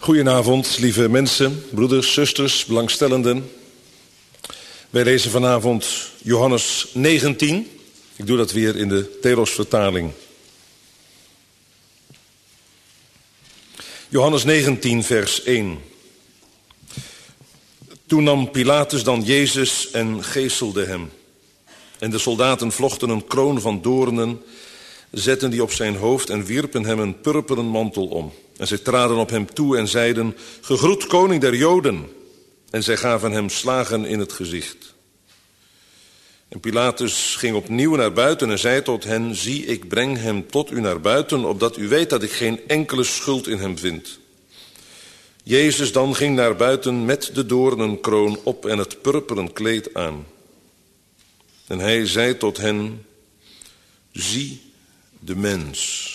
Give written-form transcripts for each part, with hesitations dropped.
Goedenavond, lieve mensen, broeders, zusters, belangstellenden. Wij lezen vanavond Johannes 19. Ik doe dat weer in de Telos-vertaling. Johannes 19, vers 1. Toen nam Pilatus dan Jezus en geeselde hem. En de soldaten vlochten een kroon van doornen, zetten die op zijn hoofd en wierpen hem een purperen mantel om. En zij traden op hem toe en zeiden: Gegroet, koning der Joden. En zij gaven hem slagen in het gezicht. En Pilatus ging opnieuw naar buiten en zei tot hen: Zie, ik breng hem tot u naar buiten, opdat u weet dat ik geen enkele schuld in hem vind. Jezus dan ging naar buiten met de doornenkroon op en het purperen kleed aan. En hij zei tot hen: Zie de mens.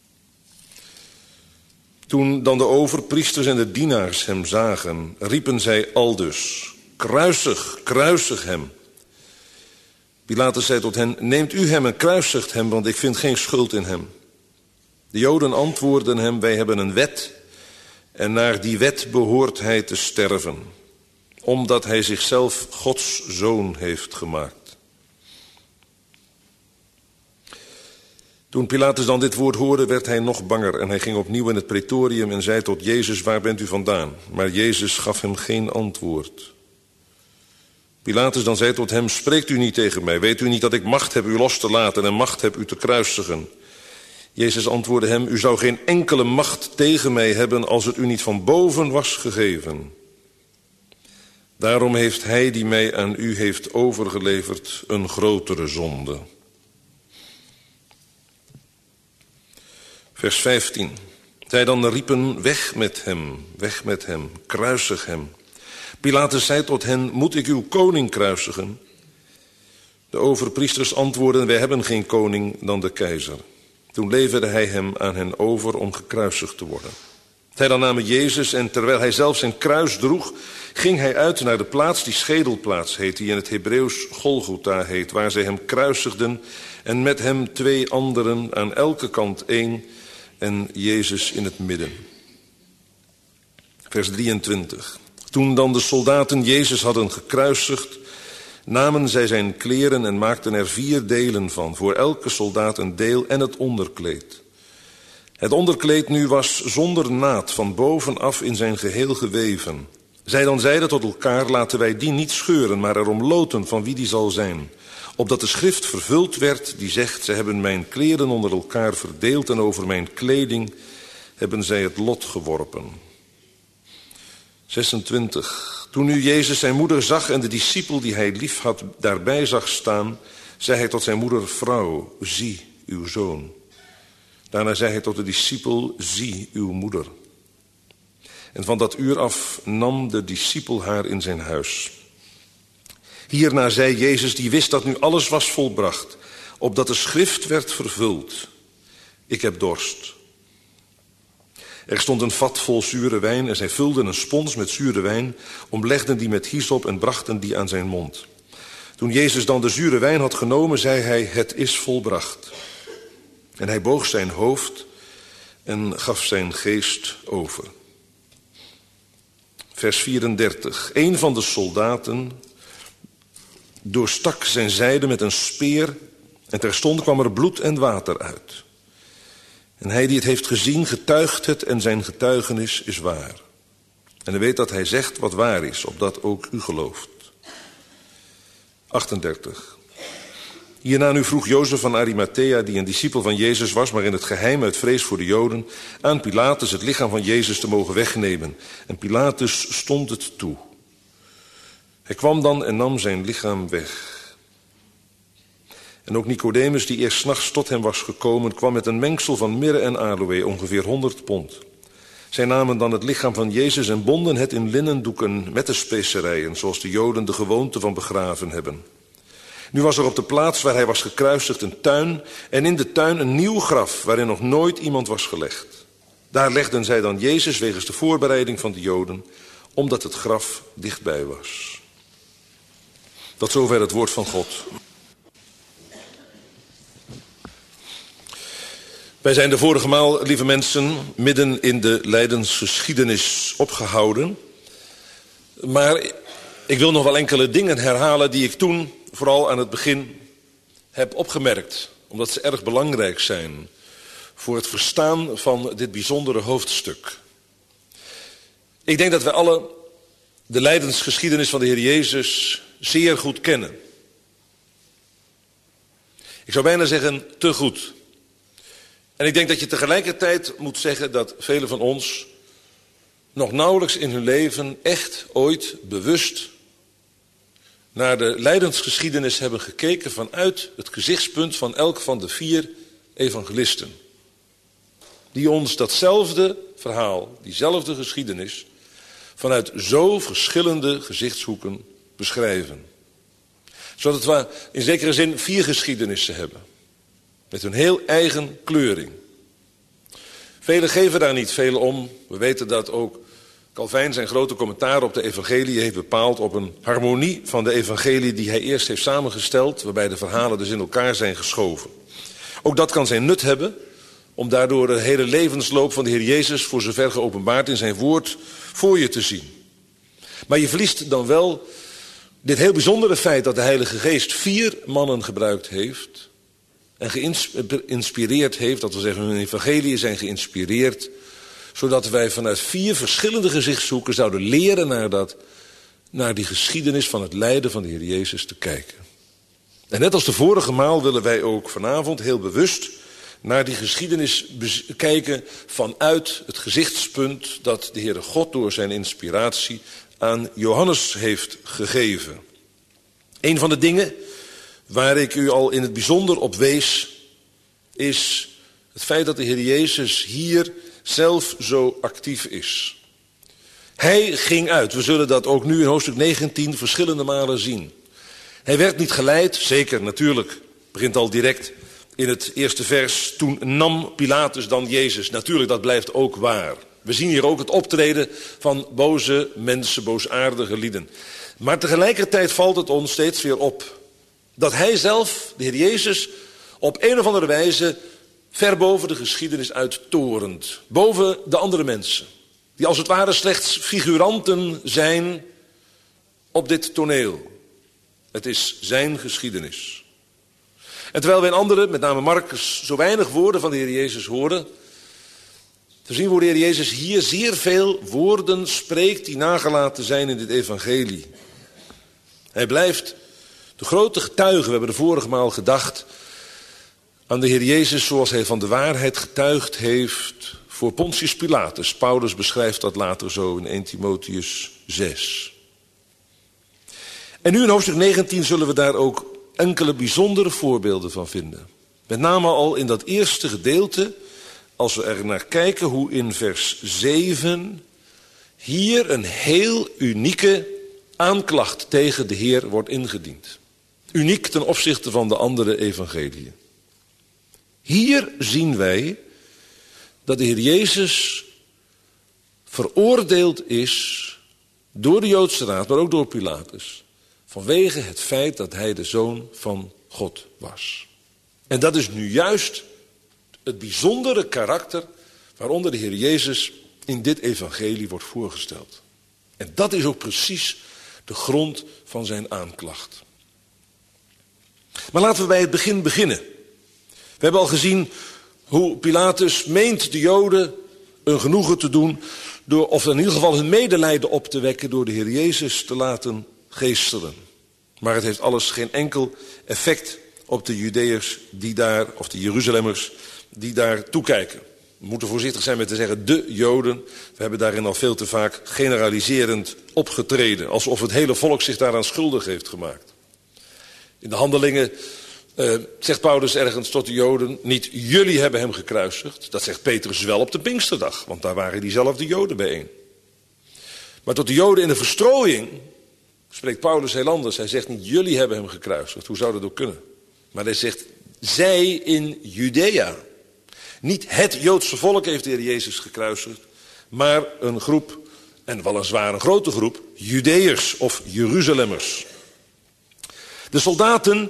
Toen dan de overpriesters en de dienaars hem zagen, riepen zij aldus: Kruisig, kruisig hem. Pilatus zei tot hen: Neemt u hem en kruisigt hem, want ik vind geen schuld in hem. De Joden antwoordden hem: Wij hebben een wet, en naar die wet behoort hij te sterven, omdat hij zichzelf Gods zoon heeft gemaakt. Toen Pilatus dan dit woord hoorde, werd hij nog banger en hij ging opnieuw in het praetorium en zei tot Jezus: Waar bent u vandaan? Maar Jezus gaf hem geen antwoord. Pilatus dan zei tot hem: Spreekt u niet tegen mij? Weet u niet dat ik macht heb u los te laten en macht heb u te kruisigen? Jezus antwoordde hem: U zou geen enkele macht tegen mij hebben als het u niet van boven was gegeven. Daarom heeft hij die mij aan u heeft overgeleverd een grotere zonde. Vers 15. Zij dan riepen: Weg met hem, kruisig hem. Pilatus zei tot hen: Moet ik uw koning kruisigen? De overpriesters antwoordden: Wij hebben geen koning dan de keizer. Toen leverde hij hem aan hen over om gekruisigd te worden. Zij dan namen Jezus en terwijl hij zelf zijn kruis droeg, ging hij uit naar de plaats die schedelplaats heet, die in het Hebreeuws Golgotha heet, waar zij hem kruisigden en met hem 2 anderen, aan elke kant 1, en Jezus in het midden. Vers 23. Toen dan de soldaten Jezus hadden gekruisigd, namen zij zijn kleren en maakten er 4 delen van, voor elke soldaat een deel en het onderkleed. Het onderkleed nu was zonder naad, van bovenaf in zijn geheel geweven. Zij dan zeiden tot elkaar: Laten wij die niet scheuren, maar erom loten van wie die zal zijn. Opdat de schrift vervuld werd die zegt: Zij hebben mijn kleren onder elkaar verdeeld en over mijn kleding hebben zij het lot geworpen. 26. Toen nu Jezus zijn moeder zag en de discipel die hij lief had daarbij zag staan, zei hij tot zijn moeder: Vrouw, zie uw zoon. Daarna zei hij tot de discipel: Zie uw moeder. En van dat uur af nam de discipel haar in zijn huis. Hierna zei Jezus, die wist dat nu alles was volbracht, opdat de schrift werd vervuld: Ik heb dorst. Er stond een vat vol zure wijn en zij vulden een spons met zure wijn, omlegden die met hyssop en brachten die aan zijn mond. Toen Jezus dan de zure wijn had genomen, zei hij: Het is volbracht. En hij boog zijn hoofd en gaf zijn geest over. Vers 34. Een van de soldaten doorstak zijn zijde met een speer en terstond kwam er bloed en water uit. En hij die het heeft gezien getuigt het en zijn getuigenis is waar. En hij weet dat hij zegt wat waar is, opdat ook u gelooft. 38. Hierna nu vroeg Jozef van Arimathea, die een discipel van Jezus was, maar in het geheim uit vrees voor de Joden, aan Pilatus het lichaam van Jezus te mogen wegnemen. En Pilatus stond het toe. Hij kwam dan en nam zijn lichaam weg. En ook Nicodemus, die eerst 's nachts tot hem was gekomen, kwam met een mengsel van mirre en aloë, ongeveer 100 pond. Zij namen dan het lichaam van Jezus en bonden het in linnendoeken met de specerijen, zoals de Joden de gewoonte van begraven hebben. Nu was er op de plaats waar hij was gekruisigd een tuin, en in de tuin een nieuw graf, waarin nog nooit iemand was gelegd. Daar legden zij dan Jezus wegens de voorbereiding van de Joden, omdat het graf dichtbij was. Tot zover het woord van God. Wij zijn de vorige maal, lieve mensen, midden in de lijdensgeschiedenis opgehouden. Maar ik wil nog wel enkele dingen herhalen die ik toen, vooral aan het begin, heb opgemerkt. Omdat ze erg belangrijk zijn voor het verstaan van dit bijzondere hoofdstuk. Ik denk dat wij alle de lijdensgeschiedenis van de Heer Jezus zeer goed kennen. Ik zou bijna zeggen, te goed. En ik denk dat je tegelijkertijd moet zeggen dat velen van ons nog nauwelijks in hun leven echt ooit bewust naar de lijdensgeschiedenis hebben gekeken vanuit het gezichtspunt van elk van de 4 evangelisten. Die ons datzelfde verhaal, diezelfde geschiedenis, vanuit zo verschillende gezichtshoeken beschrijven. Zodat we in zekere zin 4 geschiedenissen hebben. Met hun heel eigen kleuring. Velen geven daar niet veel om. We weten dat ook Calvijn zijn grote commentaar op de evangelie heeft bepaald op een harmonie van de evangelie die hij eerst heeft samengesteld, waarbij de verhalen dus in elkaar zijn geschoven. Ook dat kan zijn nut hebben, om daardoor de hele levensloop van de Heer Jezus, voor zover geopenbaard in zijn woord, voor je te zien. Maar je verliest dan wel dit heel bijzondere feit dat de Heilige Geest 4 mannen gebruikt heeft en geïnspireerd heeft, dat wil zeggen hun evangelie zijn geïnspireerd, zodat wij vanuit 4 verschillende gezichtshoeken zouden leren naar die geschiedenis van het lijden van de Heer Jezus te kijken. En net als de vorige maal willen wij ook vanavond heel bewust naar die geschiedenis kijken vanuit het gezichtspunt dat de Heere God door zijn inspiratie aan Johannes heeft gegeven. Een van de dingen waar ik u al in het bijzonder op wees, is het feit dat de Heer Jezus hier zelf zo actief is. Hij ging uit. We zullen dat ook nu in hoofdstuk 19 verschillende malen zien. Hij werd niet geleid, zeker natuurlijk, begint al direct in het eerste vers. Toen nam Pilatus dan Jezus. Natuurlijk, dat blijft ook waar. We zien hier ook het optreden van boze mensen, boosaardige lieden. Maar tegelijkertijd valt het ons steeds weer op dat hij zelf, de Heer Jezus, op een of andere wijze ver boven de geschiedenis uittorent. Boven de andere mensen. Die als het ware slechts figuranten zijn op dit toneel. Het is zijn geschiedenis. En terwijl wij in andere, met name Marcus, zo weinig woorden van de Heer Jezus horen, te zien hoe de Heer Jezus hier zeer veel woorden spreekt die nagelaten zijn in dit evangelie. Hij blijft de grote getuige. We hebben de vorige maal gedacht aan de Heer Jezus zoals hij van de waarheid getuigd heeft voor Pontius Pilatus. Paulus beschrijft dat later zo in 1 Timotheus 6. En nu in hoofdstuk 19 zullen we daar ook enkele bijzondere voorbeelden van vinden. Met name al in dat eerste gedeelte, als we er naar kijken hoe in vers 7 hier een heel unieke aanklacht tegen de Heer wordt ingediend. Uniek ten opzichte van de andere evangeliën. Hier zien wij dat de Heer Jezus veroordeeld is door de Joodse Raad, maar ook door Pilatus, vanwege het feit dat hij de Zoon van God was. En dat is nu juist het bijzondere karakter waaronder de Heer Jezus in dit evangelie wordt voorgesteld. En dat is ook precies de grond van zijn aanklacht. Maar laten we bij het begin beginnen. We hebben al gezien hoe Pilatus meent de Joden een genoegen te doen, of in ieder geval hun medelijden op te wekken door de Heer Jezus te laten geestelen. Maar het heeft alles geen enkel effect op de Judeërs die daar, of de Jeruzalemmers die daar toekijken. We moeten voorzichtig zijn met te zeggen de Joden. We hebben daarin al veel te vaak generaliserend opgetreden, alsof het hele volk zich daaraan schuldig heeft gemaakt. In de Handelingen zegt Paulus ergens tot de Joden, niet jullie hebben hem gekruisigd. Dat zegt Petrus wel op de Pinksterdag, want daar waren diezelfde Joden bijeen. Maar tot de Joden in de verstrooiing spreekt Paulus heel anders. Hij zegt niet jullie hebben hem gekruisigd, hoe zou dat ook kunnen? Maar hij zegt zij in Judea. Niet het Joodse volk heeft de Heer Jezus gekruisigd, maar een groep, en weliswaar een grote groep, Judeërs of Jeruzalemmers. De soldaten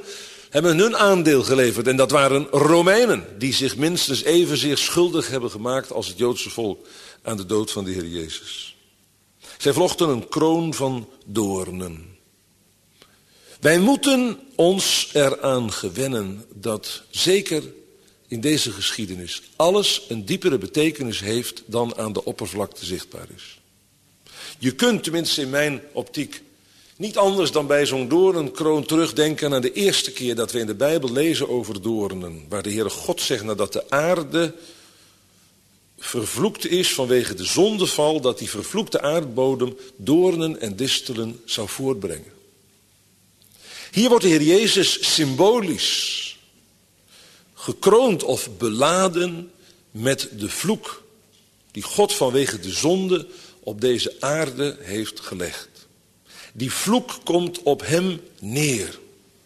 hebben hun aandeel geleverd. En dat waren Romeinen die zich minstens evenzeer schuldig hebben gemaakt als het Joodse volk aan de dood van de Heer Jezus. Zij vlochten een kroon van doornen. Wij moeten ons eraan gewennen dat zeker in deze geschiedenis alles een diepere betekenis heeft dan aan de oppervlakte zichtbaar is. Je kunt, tenminste in mijn optiek, niet anders dan bij zo'n doornenkroon terugdenken aan de eerste keer dat we in de Bijbel lezen over doornen. Waar de Heere God zegt nadat de aarde vervloekt is vanwege de zondeval, dat die vervloekte aardbodem doornen en distelen zou voortbrengen. Hier wordt de Heer Jezus symbolisch gekroond of beladen met de vloek die God vanwege de zonde op deze aarde heeft gelegd. Die vloek komt op hem neer.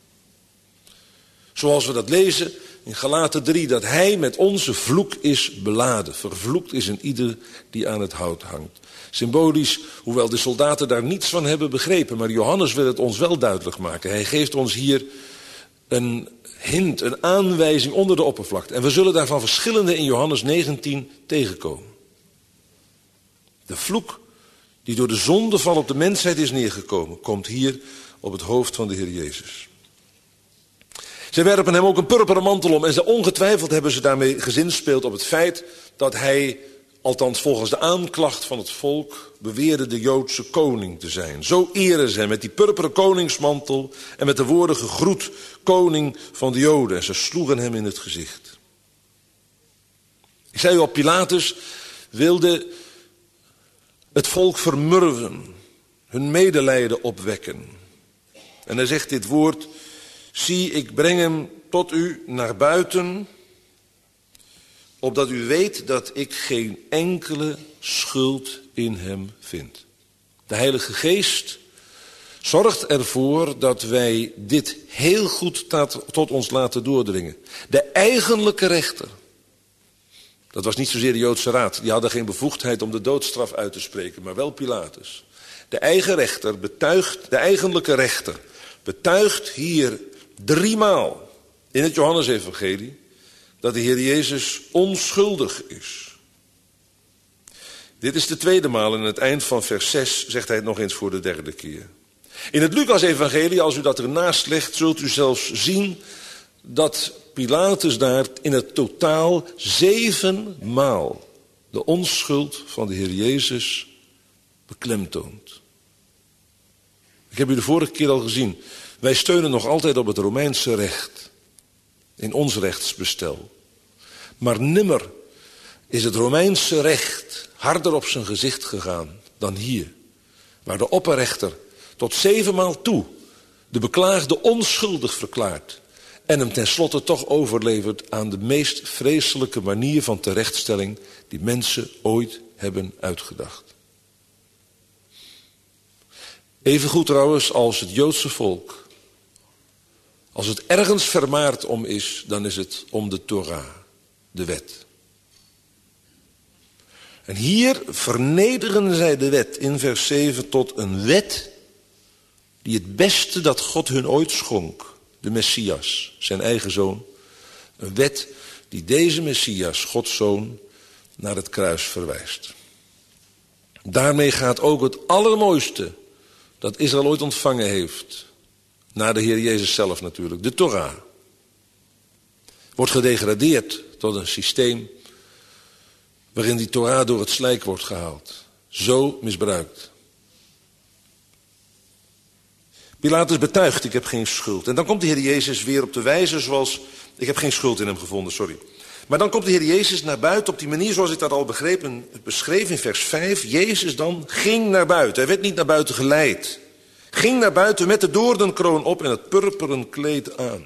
Zoals we dat lezen in Galaten 3, dat hij met onze vloek is beladen. Vervloekt is een ieder die aan het hout hangt. Symbolisch, hoewel de soldaten daar niets van hebben begrepen, maar Johannes wil het ons wel duidelijk maken. Hij geeft ons hier een hint, een aanwijzing onder de oppervlakte. En we zullen daarvan verschillende in Johannes 19 tegenkomen. De vloek die door de zondeval op de mensheid is neergekomen, komt hier op het hoofd van de Heer Jezus. Zij werpen hem ook een purperen mantel om en ongetwijfeld hebben ze daarmee gezinspeeld op het feit dat hij, althans volgens de aanklacht van het volk, beweerde de Joodse koning te zijn. Zo eren ze hem met die purperen koningsmantel en met de woorden gegroet, koning van de Joden. En ze sloegen hem in het gezicht. Ik zei u al, Pilatus wilde het volk vermurwen, hun medelijden opwekken. En hij zegt dit woord: zie, ik breng hem tot u naar buiten, opdat u weet dat ik geen enkele schuld in hem vind. De Heilige Geest zorgt ervoor dat wij dit heel goed tot ons laten doordringen. De eigenlijke rechter, dat was niet zozeer de Joodse Raad, die hadden geen bevoegdheid om de doodstraf uit te spreken, maar wel Pilatus. De eigenlijke rechter betuigt hier 3 maal in het Johannesevangelie dat de Heer Jezus onschuldig is. Dit is de 2e maal en aan het eind van vers 6 zegt hij het nog eens voor de 3e keer. In het Lucas-evangelie, als u dat ernaast legt, zult u zelfs zien dat Pilatus daar in het totaal 7 maal de onschuld van de Heer Jezus beklemtoont. Ik heb u de vorige keer al gezien. Wij steunen nog altijd op het Romeinse recht. In ons rechtsbestel. Maar nimmer is het Romeinse recht harder op zijn gezicht gegaan dan hier. Waar de opperrechter tot 7 maal toe de beklaagde onschuldig verklaart. En hem tenslotte toch overlevert aan de meest vreselijke manier van terechtstelling die mensen ooit hebben uitgedacht. Evengoed trouwens als het Joodse volk. Als het ergens vermaard om is, dan is het om de Torah, de wet. En hier vernederen zij de wet in vers 7 tot een wet die het beste dat God hun ooit schonk, de Messias, zijn eigen zoon. Een wet die deze Messias, Gods zoon, naar het kruis verwijst. Daarmee gaat ook het allermooiste dat Israël ooit ontvangen heeft, na de Heer Jezus zelf natuurlijk, de Torah, wordt gedegradeerd tot een systeem waarin die Torah door het slijk wordt gehaald. Zo misbruikt. Pilatus betuigt, ik heb geen schuld. En dan komt de Heer Jezus weer op de wijze zoals, ik heb geen schuld in hem gevonden, sorry. Maar dan komt de Heer Jezus naar buiten op die manier zoals ik dat al beschreef in vers 5. Jezus dan ging naar buiten. Hij werd niet naar buiten geleid. Ging naar buiten met de doornenkroon op en het purperen kleed aan.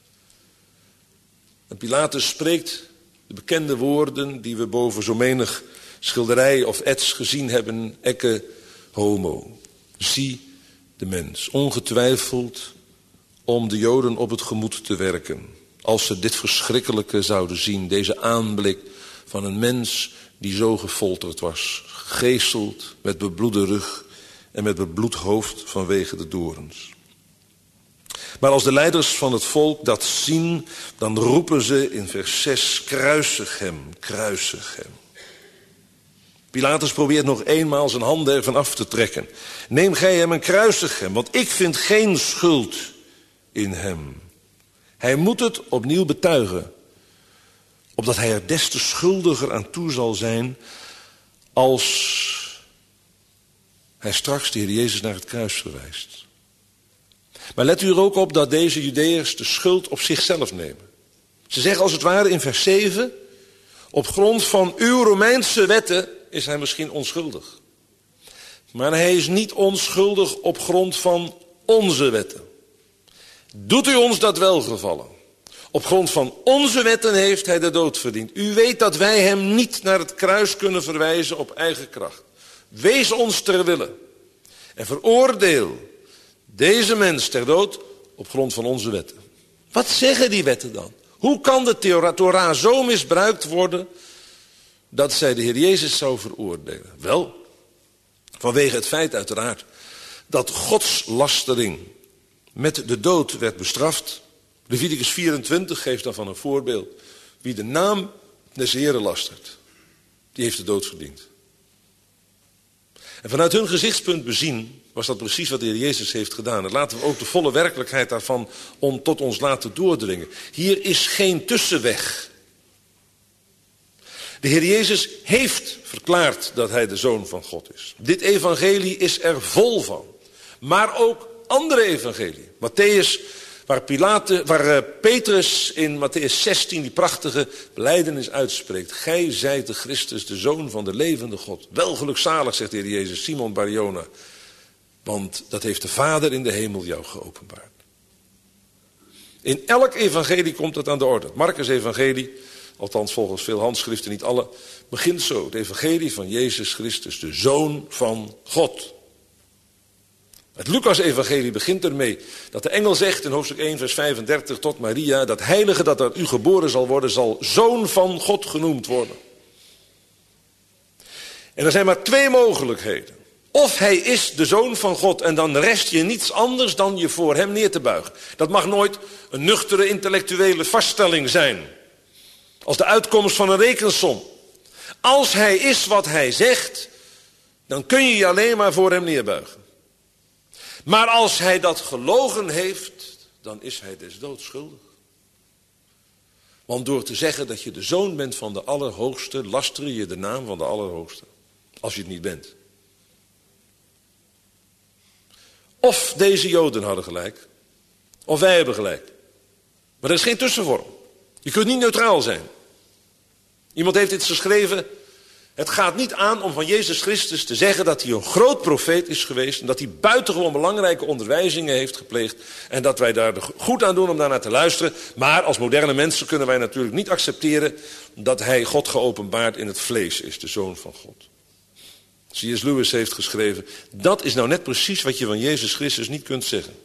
En Pilatus spreekt de bekende woorden die we boven zo menig schilderij of ets gezien hebben. Ecce homo. Zie de mens. Ongetwijfeld om de Joden op het gemoed te werken. Als ze dit verschrikkelijke zouden zien. Deze aanblik van een mens die zo gefolterd was. Gegeeseld met bebloede rug en met bebloed hoofd vanwege de dorens. Maar als de leiders van het volk dat zien, dan roepen ze in vers 6, kruisig hem, kruisig hem. Pilatus probeert nog eenmaal zijn handen ervan af te trekken. Neem gij hem en kruisig hem, want ik vind geen schuld in hem. Hij moet het opnieuw betuigen, opdat hij er des te schuldiger aan toe zal zijn als hij straks de Heer Jezus naar het kruis verwijst. Maar let u er ook op dat deze Judeërs de schuld op zichzelf nemen. Ze zeggen als het ware in vers 7, op grond van uw Romeinse wetten is hij misschien onschuldig. Maar hij is niet onschuldig op grond van onze wetten. Doet u ons dat welgevallen? Op grond van onze wetten heeft hij de dood verdiend. U weet dat wij hem niet naar het kruis kunnen verwijzen op eigen kracht. Wees ons ter wille en veroordeel deze mens ter dood op grond van onze wetten. Wat zeggen die wetten dan? Hoe kan de Torah zo misbruikt worden dat zij de Heer Jezus zou veroordelen? Wel, vanwege het feit uiteraard dat godslastering met de dood werd bestraft. Leviticus 24 geeft daarvan een voorbeeld. Wie de naam des Heren lastert, die heeft de dood verdiend. En vanuit hun gezichtspunt bezien was dat precies wat de Heer Jezus heeft gedaan. En laten we ook de volle werkelijkheid daarvan tot ons laten doordringen. Hier is geen tussenweg. De Heer Jezus heeft verklaard dat hij de Zoon van God is. Dit evangelie is er vol van. Maar ook andere evangelie. Matthäus, waar Petrus in Matthäus 16 die prachtige belijdenis uitspreekt. Gij zijt de Christus, de Zoon van de levende God. Wel gelukzalig, zegt de Heer Jezus, Simon Bar-Jona. Want dat heeft de Vader in de hemel jou geopenbaard. In elk evangelie komt dat aan de orde. Het Marcus evangelie, althans volgens veel handschriften, niet alle, begint zo. Het evangelie van Jezus Christus, de Zoon van God. Het Lucas-evangelie begint ermee dat de engel zegt in hoofdstuk 1 vers 35 tot Maria, dat heilige dat uit u geboren zal worden, zal Zoon van God genoemd worden. En er zijn maar twee mogelijkheden. Of hij is de Zoon van God en dan rest je niets anders dan je voor hem neer te buigen. Dat mag nooit een nuchtere intellectuele vaststelling zijn. Als de uitkomst van een rekensom. Als hij is wat hij zegt, dan kun je je alleen maar voor hem neerbuigen. Maar als hij dat gelogen heeft, dan is hij des doods schuldig. Want door te zeggen dat je de zoon bent van de Allerhoogste, laster je de naam van de Allerhoogste. Als je het niet bent. Of deze Joden hadden gelijk, of wij hebben gelijk. Maar er is geen tussenvorm. Je kunt niet neutraal zijn. Iemand heeft dit geschreven. Het gaat niet aan om van Jezus Christus te zeggen dat hij een groot profeet is geweest. En dat hij buitengewoon belangrijke onderwijzingen heeft gepleegd. En dat wij daar goed aan doen om daarnaar te luisteren. Maar als moderne mensen kunnen wij natuurlijk niet accepteren dat hij God geopenbaard in het vlees is. De Zoon van God. C.S. Lewis heeft geschreven. Dat is nou net precies wat je van Jezus Christus niet kunt zeggen.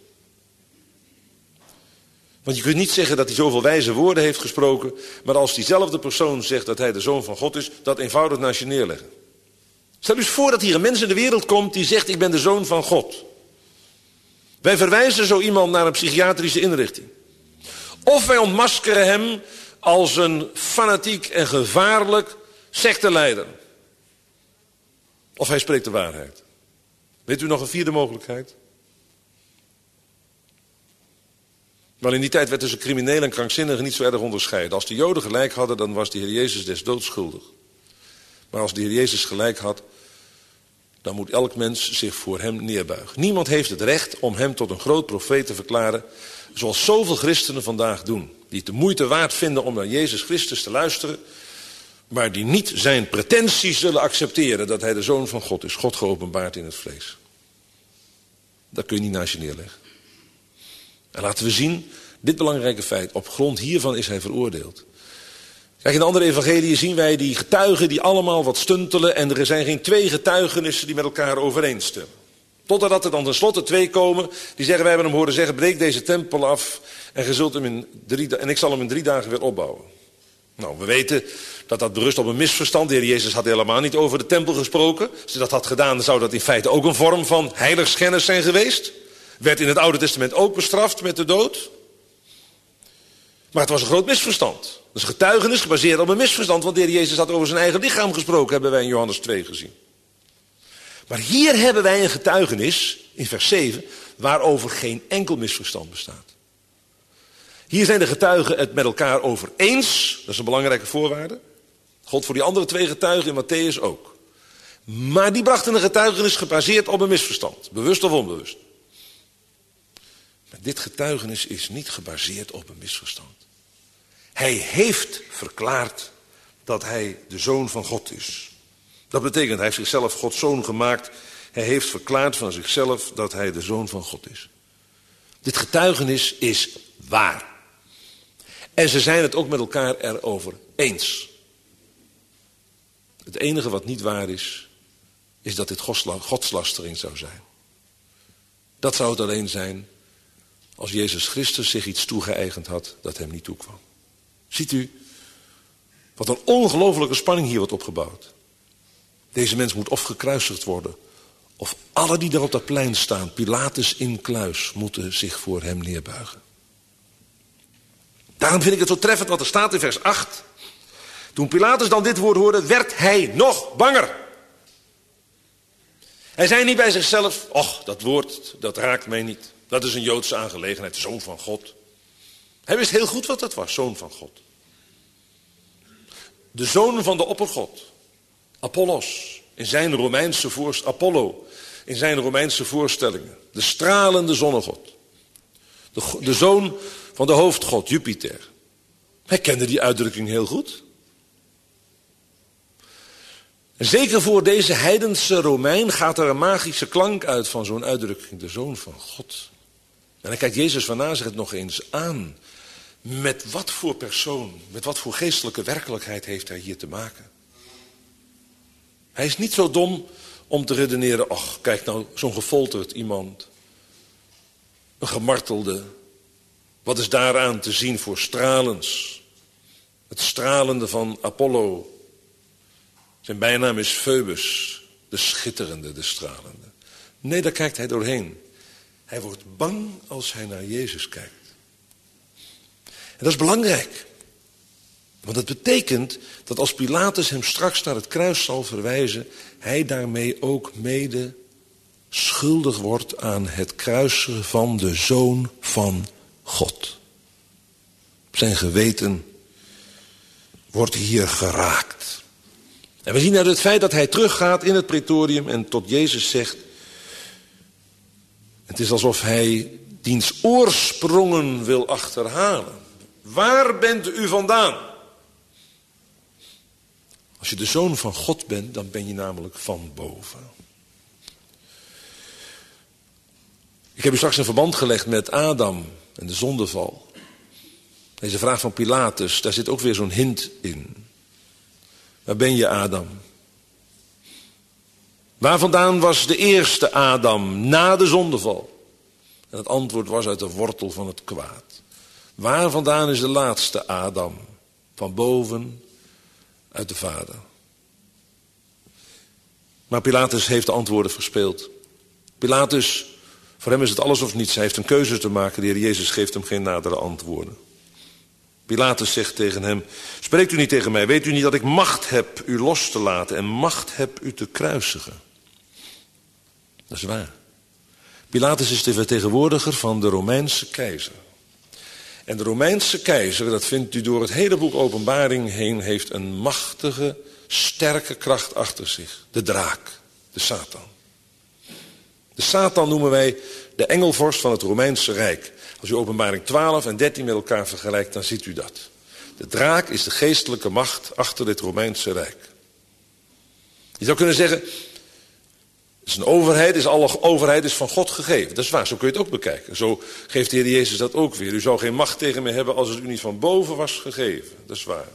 Want je kunt niet zeggen dat hij zoveel wijze woorden heeft gesproken. Maar als diezelfde persoon zegt dat hij de Zoon van God is, dat eenvoudig naast je neerleggen. Stel u eens voor dat hier een mens in de wereld komt die zegt ik ben de Zoon van God. Wij verwijzen zo iemand naar een psychiatrische inrichting. Of wij ontmaskeren hem als een fanatiek en gevaarlijk secteleider. Of hij spreekt de waarheid. Weet u nog een vierde mogelijkheid? Maar in die tijd werd tussen criminelen en krankzinnigen niet zo erg onderscheiden. Als de Joden gelijk hadden, dan was de Heer Jezus des doods schuldig. Maar als de Heer Jezus gelijk had, dan moet elk mens zich voor hem neerbuigen. Niemand heeft het recht om hem tot een groot profeet te verklaren, zoals zoveel christenen vandaag doen. Die het de moeite waard vinden om naar Jezus Christus te luisteren, maar die niet zijn pretenties zullen accepteren dat hij de Zoon van God is. God geopenbaard in het vlees. Dat kun je niet naast je neerleggen. En laten we zien, dit belangrijke feit, op grond hiervan is hij veroordeeld. Kijk, in de andere evangeliën zien wij die getuigen die allemaal wat stuntelen en er zijn geen twee getuigenissen die met elkaar overeenstemmen. Totdat er dan tenslotte twee komen die zeggen, wij hebben hem horen zeggen, breek deze tempel af en ik zal hem in 3 dagen weer opbouwen. Nou, we weten dat dat berust op een misverstand. De Heer Jezus had helemaal niet over de tempel gesproken. Als hij dat had gedaan, dan zou dat in feite ook een vorm van heiligschennis zijn geweest. Werd in het Oude Testament ook bestraft met de dood. Maar het was een groot misverstand. Dat is een getuigenis gebaseerd op een misverstand. Want de Heer Jezus had over zijn eigen lichaam gesproken, hebben wij in Johannes 2 gezien. Maar hier hebben wij een getuigenis, in vers 7, waarover geen enkel misverstand bestaat. Hier zijn de getuigen het met elkaar over eens. Dat is een belangrijke voorwaarde. Gold voor die andere 2 getuigen in Matthäus ook. Maar die brachten een getuigenis gebaseerd op een misverstand. Bewust of onbewust. Maar dit getuigenis is niet gebaseerd op een misverstand. Hij heeft verklaard dat hij de Zoon van God is. Dat betekent, hij heeft zichzelf Gods Zoon gemaakt. Hij heeft verklaard van zichzelf dat hij de Zoon van God is. Dit getuigenis is waar. En ze zijn het ook met elkaar erover eens. Het enige wat niet waar is dat dit godslastering zou zijn. Dat zou het alleen zijn als Jezus Christus zich iets toegeëigend had dat hem niet toekwam. Ziet u wat een ongelofelijke spanning hier wordt opgebouwd. Deze mens moet of gekruisigd worden, of alle die daar op dat plein staan, Pilatus in kluis, moeten zich voor hem neerbuigen. Daarom vind ik het zo treffend wat er staat in vers 8. Toen Pilatus dan dit woord hoorde, werd hij nog banger. Hij zei niet bij zichzelf, och, dat woord, dat raakt mij niet. Dat is een Joodse aangelegenheid, de Zoon van God. Hij wist heel goed wat dat was, Zoon van God. De zoon van de oppergod. Apollos, in zijn Romeinse voorstellingen. De stralende zonnegod. De zoon van de hoofdgod, Jupiter. Hij kende die uitdrukking heel goed. En zeker voor deze heidense Romein gaat er een magische klank uit van zo'n uitdrukking. De Zoon van God. En dan kijkt Jezus van Nazareth nog eens aan. Met wat voor persoon, met wat voor geestelijke werkelijkheid heeft hij hier te maken? Hij is niet zo dom om te redeneren, ach, kijk nou, zo'n gefolterd iemand. Een gemartelde. Wat is daaraan te zien voor stralens? Het stralende van Apollo. Zijn bijnaam is Phoebus, de schitterende, de stralende. Nee, daar kijkt hij doorheen. Hij wordt bang als hij naar Jezus kijkt. En dat is belangrijk. Want het betekent dat als Pilatus hem straks naar het kruis zal verwijzen, hij daarmee ook mede schuldig wordt aan het kruisigen van de Zoon van God. Zijn geweten wordt hier geraakt. En we zien uit het feit dat hij teruggaat in het praetorium en tot Jezus zegt, het is alsof hij diens oorsprongen wil achterhalen. Waar bent u vandaan? Als je de Zoon van God bent, dan ben je namelijk van boven. Ik heb u straks een verband gelegd met Adam en de zondeval. Deze vraag van Pilatus, daar zit ook weer zo'n hint in. Waar ben je, Adam? Waar vandaan was de eerste Adam na de zondeval? En het antwoord was uit de wortel van het kwaad. Waar vandaan is de laatste Adam? Van boven, uit de Vader. Maar Pilatus heeft de antwoorden verspeeld. Pilatus, voor hem is het alles of niets. Hij heeft een keuze te maken. De Heer Jezus geeft hem geen nadere antwoorden. Pilatus zegt tegen hem, spreekt u niet tegen mij. Weet u niet dat ik macht heb u los te laten en macht heb u te kruisigen? Dat is waar. Pilatus is de vertegenwoordiger van de Romeinse keizer. En de Romeinse keizer, dat vindt u door het hele boek Openbaring heen, heeft een machtige, sterke kracht achter zich. De draak, de Satan. De Satan noemen wij de engelvorst van het Romeinse Rijk. Als u Openbaring 12 en 13 met elkaar vergelijkt, dan ziet u dat. De draak is de geestelijke macht achter dit Romeinse Rijk. Je zou kunnen zeggen, het is een overheid, alle overheid is van God gegeven. Dat is waar, zo kun je het ook bekijken. Zo geeft de Heer Jezus dat ook weer. U zou geen macht tegen me hebben als het u niet van boven was gegeven. Dat is waar.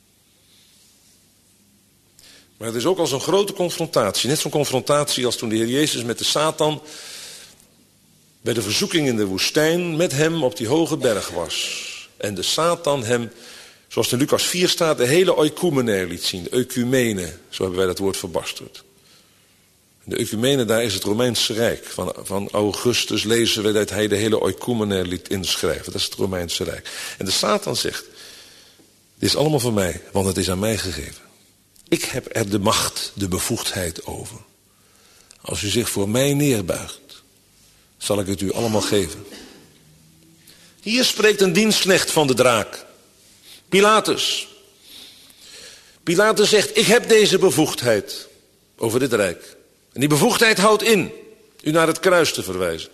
Maar het is ook als een grote confrontatie. Net zo'n confrontatie als toen de Heer Jezus met de Satan bij de verzoeking in de woestijn met hem op die hoge berg was. En de Satan hem, zoals het in Lucas 4 staat, de hele oikoumene liet zien. Oikumene, zo hebben wij dat woord verbasterd. De ecumene, daar is het Romeinse Rijk. Van Augustus lezen we dat hij de hele oikoumene liet inschrijven. Dat is het Romeinse Rijk. En de Satan zegt, dit is allemaal van mij, want het is aan mij gegeven. Ik heb er de macht, de bevoegdheid over. Als u zich voor mij neerbuigt, zal ik het u allemaal geven. Hier spreekt een dienstknecht van de draak. Pilatus. Pilatus zegt, ik heb deze bevoegdheid over dit rijk. En die bevoegdheid houdt in u naar het kruis te verwijzen.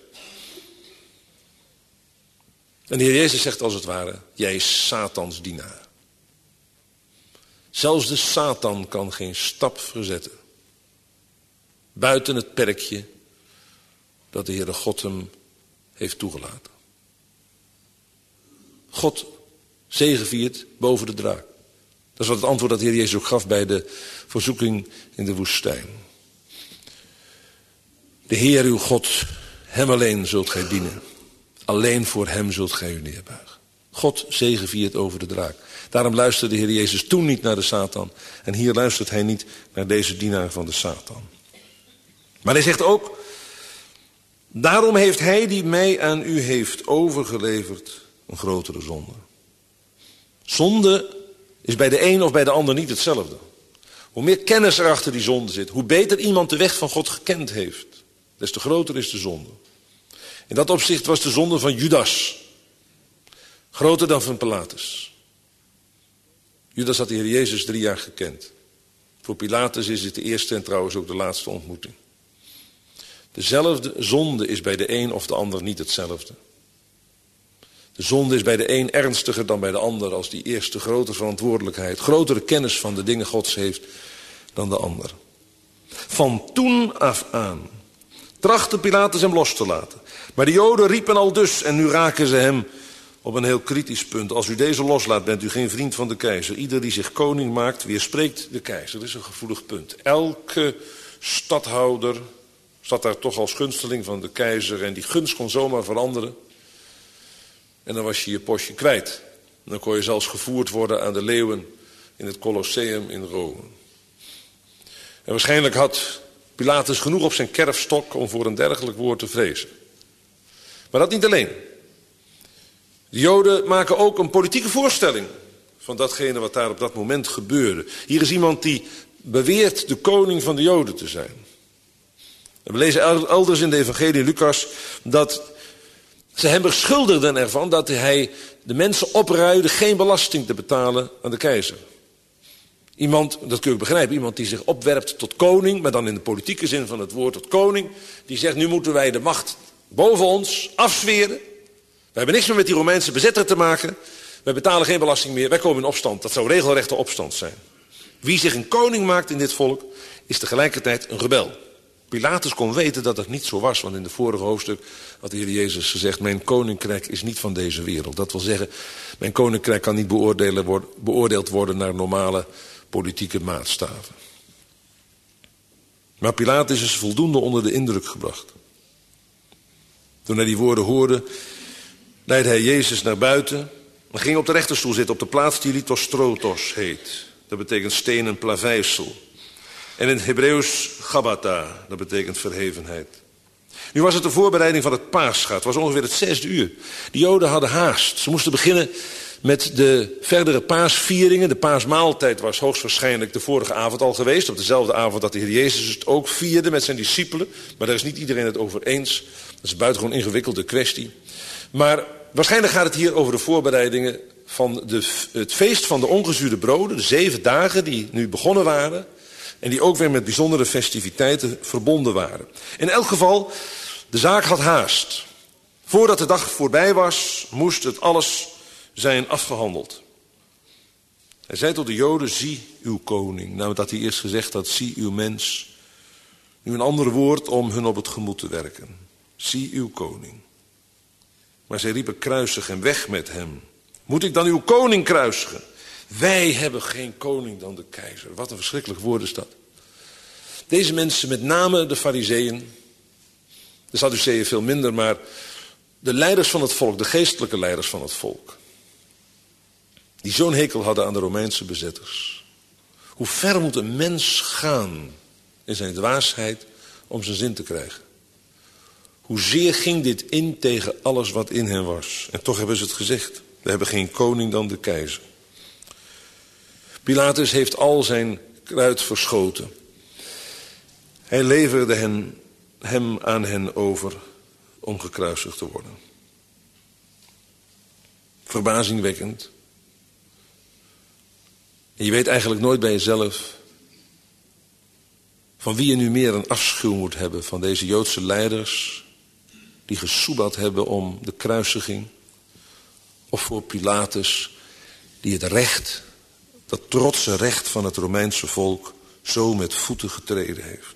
En de Heer Jezus zegt als het ware, jij is Satans dienaar. Zelfs de Satan kan geen stap verzetten. Buiten het perkje dat de Heere God hem heeft toegelaten. God zegeviert boven de draak. Dat is wat het antwoord dat de Heer Jezus ook gaf bij de verzoeking in de woestijn. De Heer uw God, hem alleen zult gij dienen. Alleen voor hem zult gij u neerbuigen. God zegeviert over de draak. Daarom luisterde de Heer Jezus toen niet naar de Satan. En hier luistert hij niet naar deze dienaar van de Satan. Maar hij zegt ook, daarom heeft hij die mij aan u heeft overgeleverd een grotere zonde. Zonde is bij de een of bij de ander niet hetzelfde. Hoe meer kennis er achter die zonde zit, hoe beter iemand de weg van God gekend heeft, des te groter is de zonde. In dat opzicht was de zonde van Judas groter dan van Pilatus. Judas had de Heer Jezus 3 jaar gekend. Voor Pilatus is het de eerste en trouwens ook de laatste ontmoeting. Dezelfde zonde is bij de een of de ander niet hetzelfde. De zonde is bij de een ernstiger dan bij de ander als die eerste grotere verantwoordelijkheid, grotere kennis van de dingen Gods heeft dan de ander. Van toen af aan trachtte Pilatus hem los te laten. Maar de Joden riepen al dus en nu raken ze hem op een heel kritisch punt. Als u deze loslaat, bent u geen vriend van de keizer. Ieder die zich koning maakt, weerspreekt de keizer. Dat is een gevoelig punt. Elke stadhouder zat daar toch als gunsteling van de keizer en die gunst kon zomaar veranderen. En dan was je je postje kwijt. En dan kon je zelfs gevoerd worden aan de leeuwen in het Colosseum in Rome. En waarschijnlijk had Pilatus genoeg op zijn kerfstok om voor een dergelijk woord te vrezen. Maar dat niet alleen. De Joden maken ook een politieke voorstelling van datgene wat daar op dat moment gebeurde. Hier is iemand die beweert de koning van de Joden te zijn. En we lezen elders in de evangelie Lucas dat ze hem beschuldigden ervan dat hij de mensen opruide geen belasting te betalen aan de keizer. Iemand, dat kun je begrijpen, iemand die zich opwerpt tot koning, maar dan in de politieke zin van het woord tot koning. Die zegt, nu moeten wij de macht boven ons afzweren. We hebben niks meer met die Romeinse bezetter te maken. Wij betalen geen belasting meer, wij komen in opstand. Dat zou regelrechte opstand zijn. Wie zich een koning maakt in dit volk, is tegelijkertijd een rebel. Pilatus kon weten dat het niet zo was, want in de vorige hoofdstuk had de Heer Jezus gezegd, mijn koninkrijk is niet van deze wereld. Dat wil zeggen, mijn koninkrijk kan niet beoordeeld worden naar normale politieke maatstaven. Maar Pilatus is voldoende onder de indruk gebracht. Toen hij die woorden hoorde, leidde hij Jezus naar buiten en ging op de rechterstoel zitten op de plaats die Lithostrotos heet. Dat betekent stenen plaveisel. En in het Hebreeuws Gabbatha, dat betekent verhevenheid. Nu was het de voorbereiding van het Paascha. Het was ongeveer het 6e uur. De Joden hadden haast. Ze moesten beginnen met de verdere paasvieringen. De paasmaaltijd was hoogstwaarschijnlijk de vorige avond al geweest. Op dezelfde avond dat de Heer Jezus het ook vierde met zijn discipelen. Maar daar is niet iedereen het over eens. Dat is een buitengewoon ingewikkelde kwestie. Maar waarschijnlijk gaat het hier over de voorbereidingen van het feest van de ongezuurde broden. De 7 dagen die nu begonnen waren. En die ook weer met bijzondere festiviteiten verbonden waren. In elk geval, de zaak had haast. Voordat de dag voorbij was, moest het alles zijn afgehandeld. Hij zei tot de Joden, zie uw koning. Nou, dat hij eerst gezegd had, zie uw mens. Nu een ander woord om hun op het gemoed te werken. Zie uw koning. Maar zij riepen, kruisig en weg met hem. Moet ik dan uw koning kruisigen? Wij hebben geen koning dan de keizer. Wat een verschrikkelijk woord is dat. Deze mensen, met name de Farizeeën, de Sadduceeën veel minder, maar de leiders van het volk, de geestelijke leiders van het volk, die zo'n hekel hadden aan de Romeinse bezetters. Hoe ver moet een mens gaan in zijn dwaasheid om zijn zin te krijgen. Hoezeer ging dit in tegen alles wat in hen was. En toch hebben ze het gezegd. We hebben geen koning dan de keizer. Pilatus heeft al zijn kruid verschoten. Hij leverde hem aan hen over om gekruisigd te worden. Verbazingwekkend. En je weet eigenlijk nooit bij jezelf van wie je nu meer een afschuw moet hebben. Van deze Joodse leiders die gesoebat hebben om de kruisiging. Of voor Pilatus die het recht, dat trotse recht van het Romeinse volk zo met voeten getreden heeft.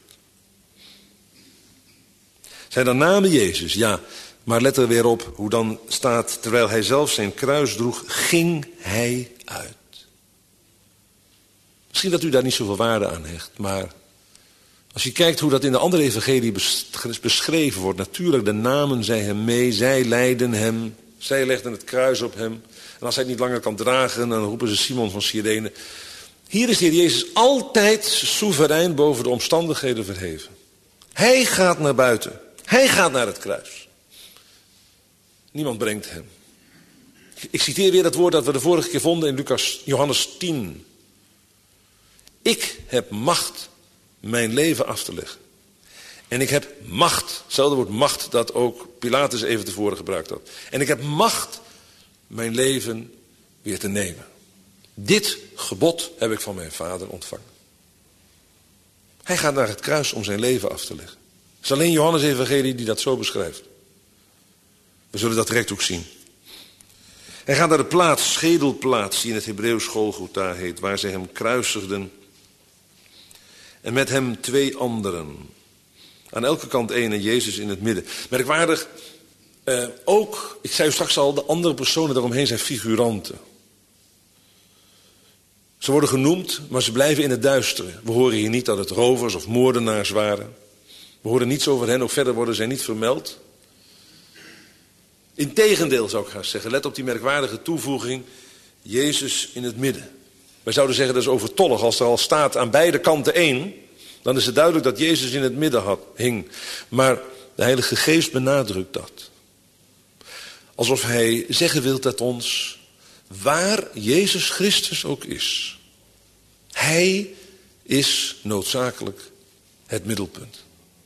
Zij dan namen Jezus, ja, maar let er weer op hoe dan staat, terwijl hij zelf zijn kruis droeg, ging hij uit. Misschien dat u daar niet zoveel waarde aan hecht, maar als je kijkt hoe dat in de andere evangelie beschreven wordt, natuurlijk, de namen zij hem mee, zij leidden hem, zij legden het kruis op hem. En als hij het niet langer kan dragen, dan roepen ze Simon van Cyrene. Hier is de Heer Jezus altijd soeverein boven de omstandigheden verheven. Hij gaat naar buiten. Hij gaat naar het kruis. Niemand brengt hem. Ik citeer weer dat woord dat we de vorige keer vonden in Johannes 10. Ik heb macht mijn leven af te leggen. En ik heb macht, hetzelfde woord macht dat ook Pilatus even tevoren gebruikt had. En ik heb macht mijn leven weer te nemen. Dit gebod heb ik van mijn vader ontvangen. Hij gaat naar het kruis om zijn leven af te leggen. Het is alleen Johannes evangelie die dat zo beschrijft. We zullen dat direct ook zien. Hij gaat naar de plaats, schedelplaats, die in het Hebreeuws Golgotha heet, waar zij hem kruisigden. En met hem 2 anderen. Aan elke kant 1 en Jezus in het midden. Merkwaardig, ook, ik zei u straks al, de andere personen daaromheen zijn figuranten. Ze worden genoemd, maar ze blijven in het duistere. We horen hier niet dat het rovers of moordenaars waren. We horen niets over hen, ook verder worden zij niet vermeld. Integendeel zou ik gaan zeggen, let op die merkwaardige toevoeging, Jezus in het midden. Wij zouden zeggen dat is overtollig, als er al staat aan beide kanten 1, dan is het duidelijk dat Jezus in het midden hing. Maar de Heilige Geest benadrukt dat. Alsof hij zeggen wil dat ons, waar Jezus Christus ook is, hij is noodzakelijk het middelpunt.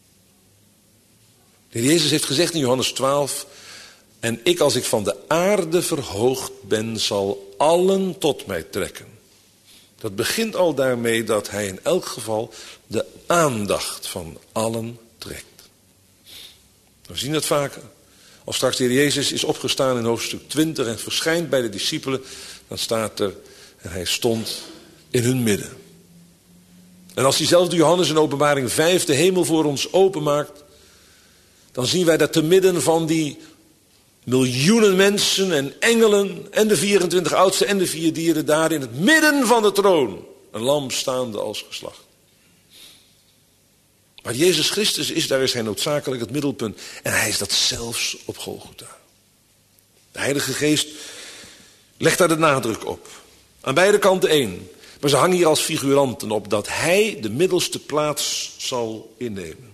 De Heer Jezus heeft gezegd in Johannes 12, en ik als ik van de aarde verhoogd ben, zal allen tot mij trekken. Dat begint al daarmee dat hij in elk geval de aandacht van allen trekt. We zien dat vaker. Als straks de Heer Jezus is opgestaan in hoofdstuk 20 en verschijnt bij de discipelen, dan staat er, en hij stond in hun midden. En als diezelfde Johannes in Openbaring 5 de hemel voor ons openmaakt, dan zien wij dat te midden van die miljoenen mensen en engelen en de 24 oudsten en de 4 dieren daar in het midden van de troon een lam staande als geslacht. Maar Jezus Christus is, daar is hij noodzakelijk het middelpunt. En hij is dat zelfs op Golgotha. De Heilige Geest legt daar de nadruk op. Aan beide kanten 1. Maar ze hangen hier als figuranten op dat hij de middelste plaats zal innemen.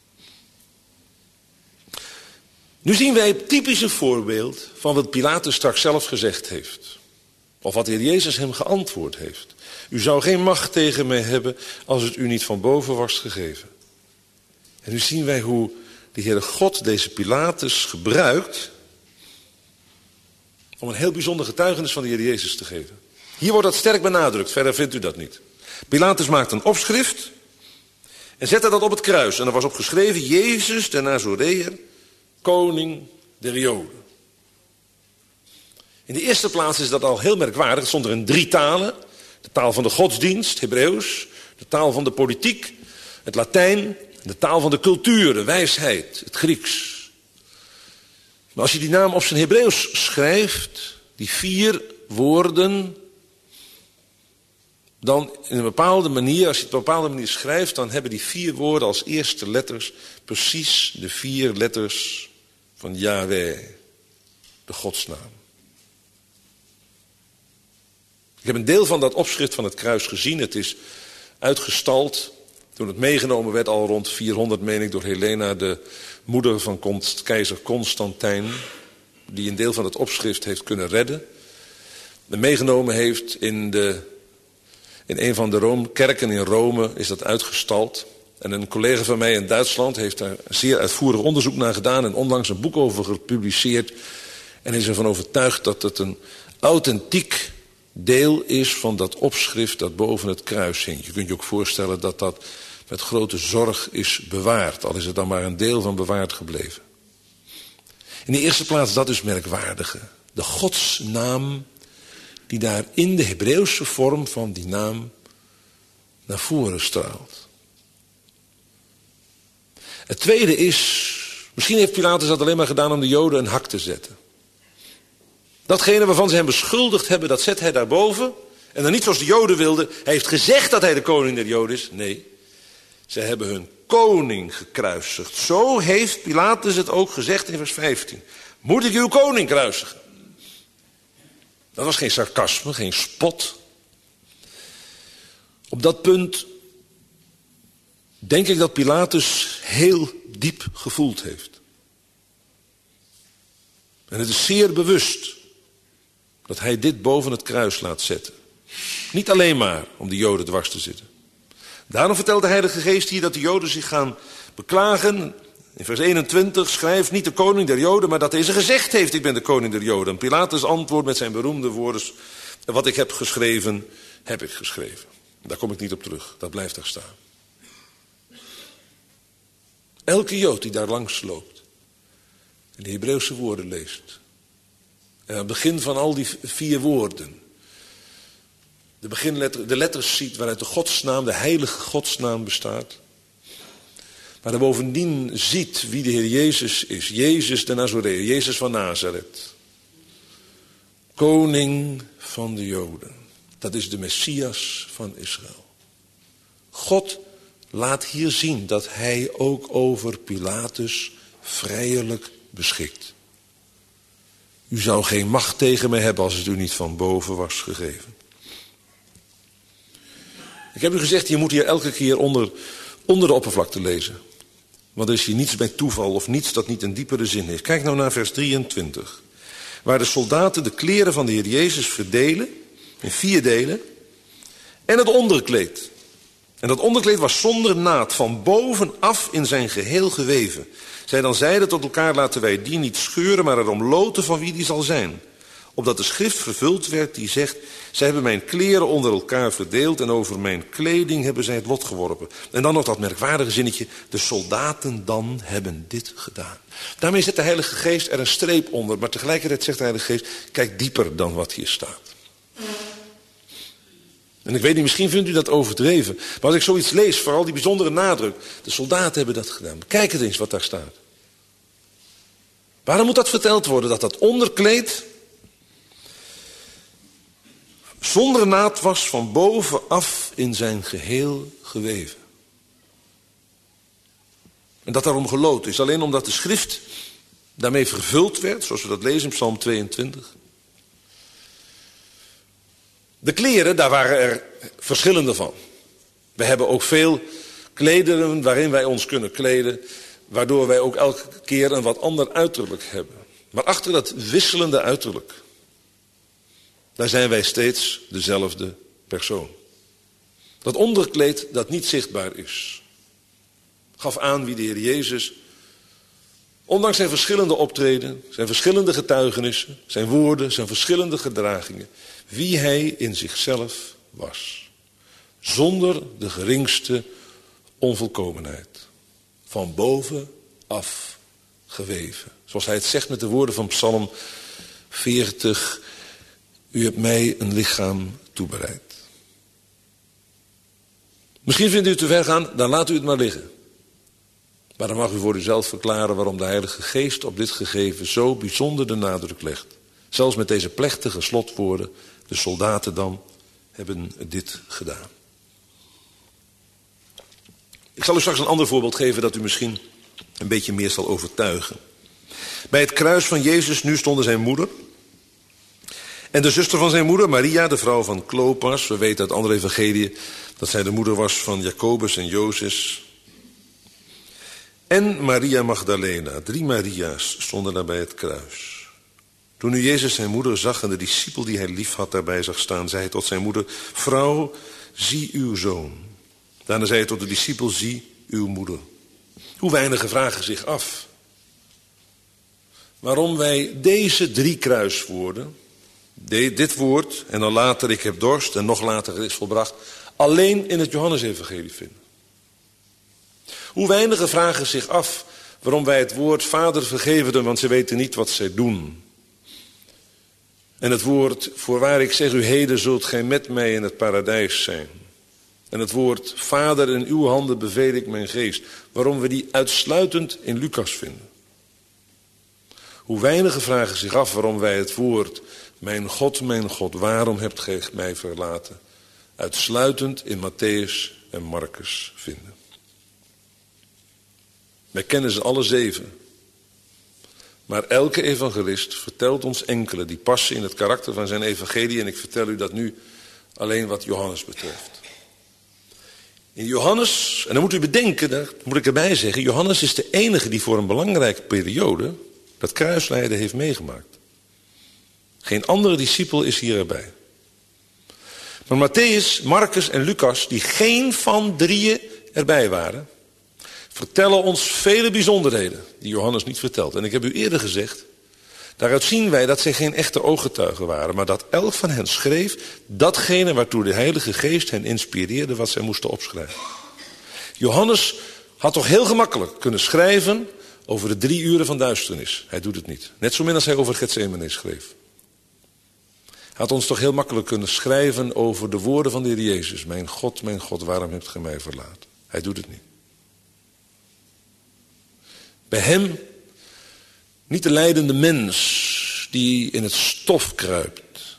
Nu zien wij het typische voorbeeld van wat Pilatus straks zelf gezegd heeft. Of wat de Heer Jezus hem geantwoord heeft. U zou geen macht tegen mij hebben als het u niet van boven was gegeven. En nu zien wij hoe de Heere God deze Pilatus gebruikt om een heel bijzonder getuigenis van de Heer Jezus te geven. Hier wordt dat sterk benadrukt, verder vindt u dat niet. Pilatus maakt een opschrift en zette dat op het kruis. En er was op geschreven, Jezus de Nazoreër, koning der Joden. In de eerste plaats is dat al heel merkwaardig. Het stond er in 3 talen. De taal van de godsdienst, Hebreeuws. De taal van de politiek, het Latijn. De taal van de cultuur, de wijsheid, het Grieks. Maar als je die naam op zijn Hebreeuws schrijft, die 4 woorden, dan in een bepaalde manier, als je het op een bepaalde manier schrijft, dan hebben die 4 woorden als eerste letters precies de 4 letters van Yahweh, de godsnaam. Ik heb een deel van dat opschrift van het kruis gezien. Het is uitgestald Toen het meegenomen werd, al rond 400, meen ik, door Helena, de moeder van keizer Constantijn, die een deel van het opschrift heeft kunnen redden. En meegenomen heeft in een van de kerken in Rome is dat uitgestald. En een collega van mij in Duitsland heeft daar zeer uitvoerig onderzoek naar gedaan en onlangs een boek over gepubliceerd. En is ervan overtuigd dat het een authentiek deel is van dat opschrift dat boven het kruis hing. Je kunt je ook voorstellen dat dat met grote zorg is bewaard, al is er dan maar een deel van bewaard gebleven. In de eerste plaats dat is merkwaardige. De godsnaam die daar in de Hebreeuwse vorm van die naam naar voren straalt. Het tweede is, misschien heeft Pilatus dat alleen maar gedaan om de Joden een hak te zetten. Datgene waarvan ze hem beschuldigd hebben, dat zet hij daarboven. En dan niet zoals de Joden wilden. Hij heeft gezegd dat hij de koning der Joden is. Nee, ze hebben hun koning gekruisigd. Zo heeft Pilatus het ook gezegd in vers 15. Moet ik uw koning kruisigen? Dat was geen sarcasme, geen spot. Op dat punt denk ik dat Pilatus heel diep gevoeld heeft. En het is zeer bewust dat hij dit boven het kruis laat zetten. Niet alleen maar om de Joden dwars te zitten. Daarom vertelt de Heilige Geest hier dat de Joden zich gaan beklagen. In vers 21 schrijft niet de koning der Joden, maar dat deze gezegd heeft, ik ben de koning der Joden. En Pilatus antwoordt met zijn beroemde woorden, wat ik heb geschreven, heb ik geschreven. Daar kom ik niet op terug, dat blijft daar staan. Elke Jood die daar langs loopt en de Hebreeuwse woorden leest. En aan het begin van al die 4 woorden de letters ziet waaruit de godsnaam, de heilige godsnaam bestaat. Maar er bovendien ziet wie de Heer Jezus is. Jezus de Nazoreër, Jezus van Nazareth. Koning van de Joden. Dat is de Messias van Israël. God laat hier zien dat hij ook over Pilatus vrijelijk beschikt. U zou geen macht tegen mij hebben als het u niet van boven was gegeven. Ik heb u gezegd, je moet hier elke keer onder de oppervlakte lezen. Want er is hier niets bij toeval of niets dat niet een diepere zin heeft. Kijk nou naar vers 23. Waar de soldaten de kleren van de Heer Jezus verdelen, in 4 delen, en het onderkleed. En dat onderkleed was zonder naad, van bovenaf in zijn geheel geweven. Zij dan zeiden tot elkaar, laten wij die niet scheuren, maar erom loten van wie die zal zijn. Opdat de schrift vervuld werd die zegt, zij hebben mijn kleren onder elkaar verdeeld en over mijn kleding hebben zij het lot geworpen. En dan nog dat merkwaardige zinnetje, de soldaten dan hebben dit gedaan. Daarmee zet de Heilige Geest er een streep onder, maar tegelijkertijd zegt de Heilige Geest, kijk dieper dan wat hier staat. En ik weet niet, misschien vindt u dat overdreven, maar als ik zoiets lees, vooral die bijzondere nadruk, de soldaten hebben dat gedaan. Kijk het eens wat daar staat. Waarom moet dat verteld worden, dat dat onderkleed zonder naad was, van bovenaf in zijn geheel geweven? En dat daarom geloot is, alleen omdat de schrift daarmee vervuld werd, zoals we dat lezen in Psalm 22. De kleren, daar waren er verschillende van. We hebben ook veel klederen waarin wij ons kunnen kleden, waardoor wij ook elke keer een wat ander uiterlijk hebben. Maar achter dat wisselende uiterlijk, daar zijn wij steeds dezelfde persoon. Dat onderkleed dat niet zichtbaar is, gaf aan wie de Heer Jezus, ondanks zijn verschillende optreden, zijn verschillende getuigenissen, zijn woorden, zijn verschillende gedragingen, wie hij in zichzelf was. Zonder de geringste onvolkomenheid. Van bovenaf geweven. Zoals hij het zegt met de woorden van Psalm 40. U hebt mij een lichaam toebereid. Misschien vindt u het te ver gaan, dan laat u het maar liggen. Maar dan mag u voor uzelf verklaren waarom de Heilige Geest op dit gegeven zo bijzonder de nadruk legt. Zelfs met deze plechtige slotwoorden, de soldaten dan hebben dit gedaan. Ik zal u straks een ander voorbeeld geven dat u misschien een beetje meer zal overtuigen. Bij het kruis van Jezus nu stonden zijn moeder En de zuster van zijn moeder, Maria, de vrouw van Klopas. We weten uit andere evangeliën dat zij de moeder was van Jacobus en Jozef. En Maria Magdalena. 3 Maria's stonden daar bij het kruis. Toen nu Jezus zijn moeder zag en de discipel die hij lief had daarbij zag staan, zei hij tot zijn moeder: vrouw, zie uw zoon. Daarna zei hij tot de discipel: zie uw moeder. Hoe weinigen vragen zich af waarom wij deze 3 kruiswoorden, dit woord en dan later ik heb dorst en nog later is volbracht, alleen in het Johannesevangelie vinden. Hoe weinigen vragen zich af waarom wij het woord Vader vergeven hem, want ze weten niet wat zij doen. En het woord voorwaar ik zeg u heden zult gij met mij in het paradijs zijn. En het woord Vader in uw handen beveel ik mijn geest. Waarom we die uitsluitend in Lucas vinden. Hoe weinigen vragen zich af waarom wij het woord mijn God, waarom hebt gij mij verlaten, uitsluitend in Mattheüs en Marcus vinden. Wij kennen ze alle 7. Maar elke evangelist vertelt ons enkele die passen in het karakter van zijn evangelie. En ik vertel u dat nu alleen wat Johannes betreft. In Johannes, en dan moet u bedenken, dat moet ik erbij zeggen, Johannes is de enige die voor een belangrijke periode dat kruislijden heeft meegemaakt. Geen andere discipel is hier erbij. Maar Mattheüs, Marcus en Lucas, die geen van 3 erbij waren, vertellen ons vele bijzonderheden die Johannes niet vertelt. En ik heb u eerder gezegd, daaruit zien wij dat zij geen echte ooggetuigen waren, maar dat elk van hen schreef datgene waartoe de Heilige Geest hen inspireerde wat zij moesten opschrijven. Johannes had toch heel gemakkelijk kunnen schrijven over de 3 uren van duisternis. Hij doet het niet. Net zo min als hij over Getsemane schreef. Hij had ons toch heel makkelijk kunnen schrijven over de woorden van de Heer Jezus. Mijn God, waarom hebt gij mij verlaten? Hij doet het niet. Bij hem niet de lijdende mens die in het stof kruipt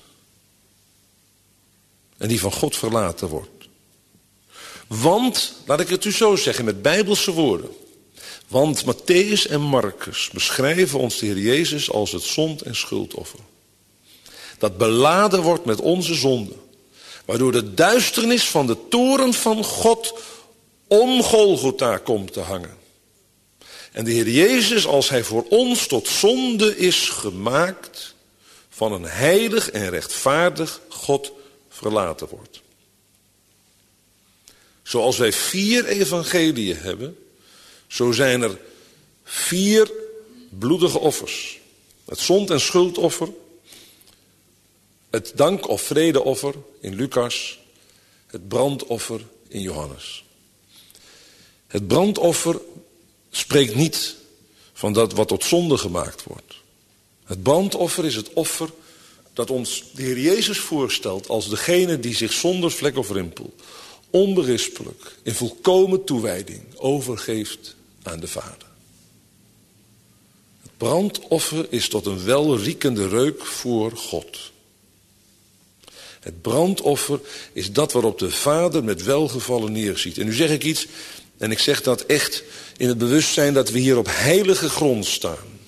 en die van God verlaten wordt. Want, laat ik het u zo zeggen met bijbelse woorden, want Mattheüs en Marcus beschrijven ons de Heer Jezus als het zond- en schuldoffer. Dat beladen wordt met onze zonden, waardoor de duisternis van de toorn van God om Golgotha komt te hangen. En de Heer Jezus, als hij voor ons tot zonde is gemaakt, van een heilig en rechtvaardig God verlaten wordt. Zoals wij 4 evangeliën hebben, zo zijn er 4 bloedige offers. Het zond- en schuldoffer, het dank- of vredeoffer in Lucas, het brandoffer in Johannes. Het brandoffer spreekt niet van dat wat tot zonde gemaakt wordt. Het brandoffer is het offer dat ons de Heer Jezus voorstelt als degene die zich zonder vlek of rimpel, onberispelijk, in volkomen toewijding overgeeft aan de Vader. Het brandoffer is tot een welriekende reuk voor God. Het brandoffer is dat waarop de Vader met welgevallen neerziet. En nu zeg ik iets, en ik zeg dat echt in het bewustzijn dat we hier op heilige grond staan.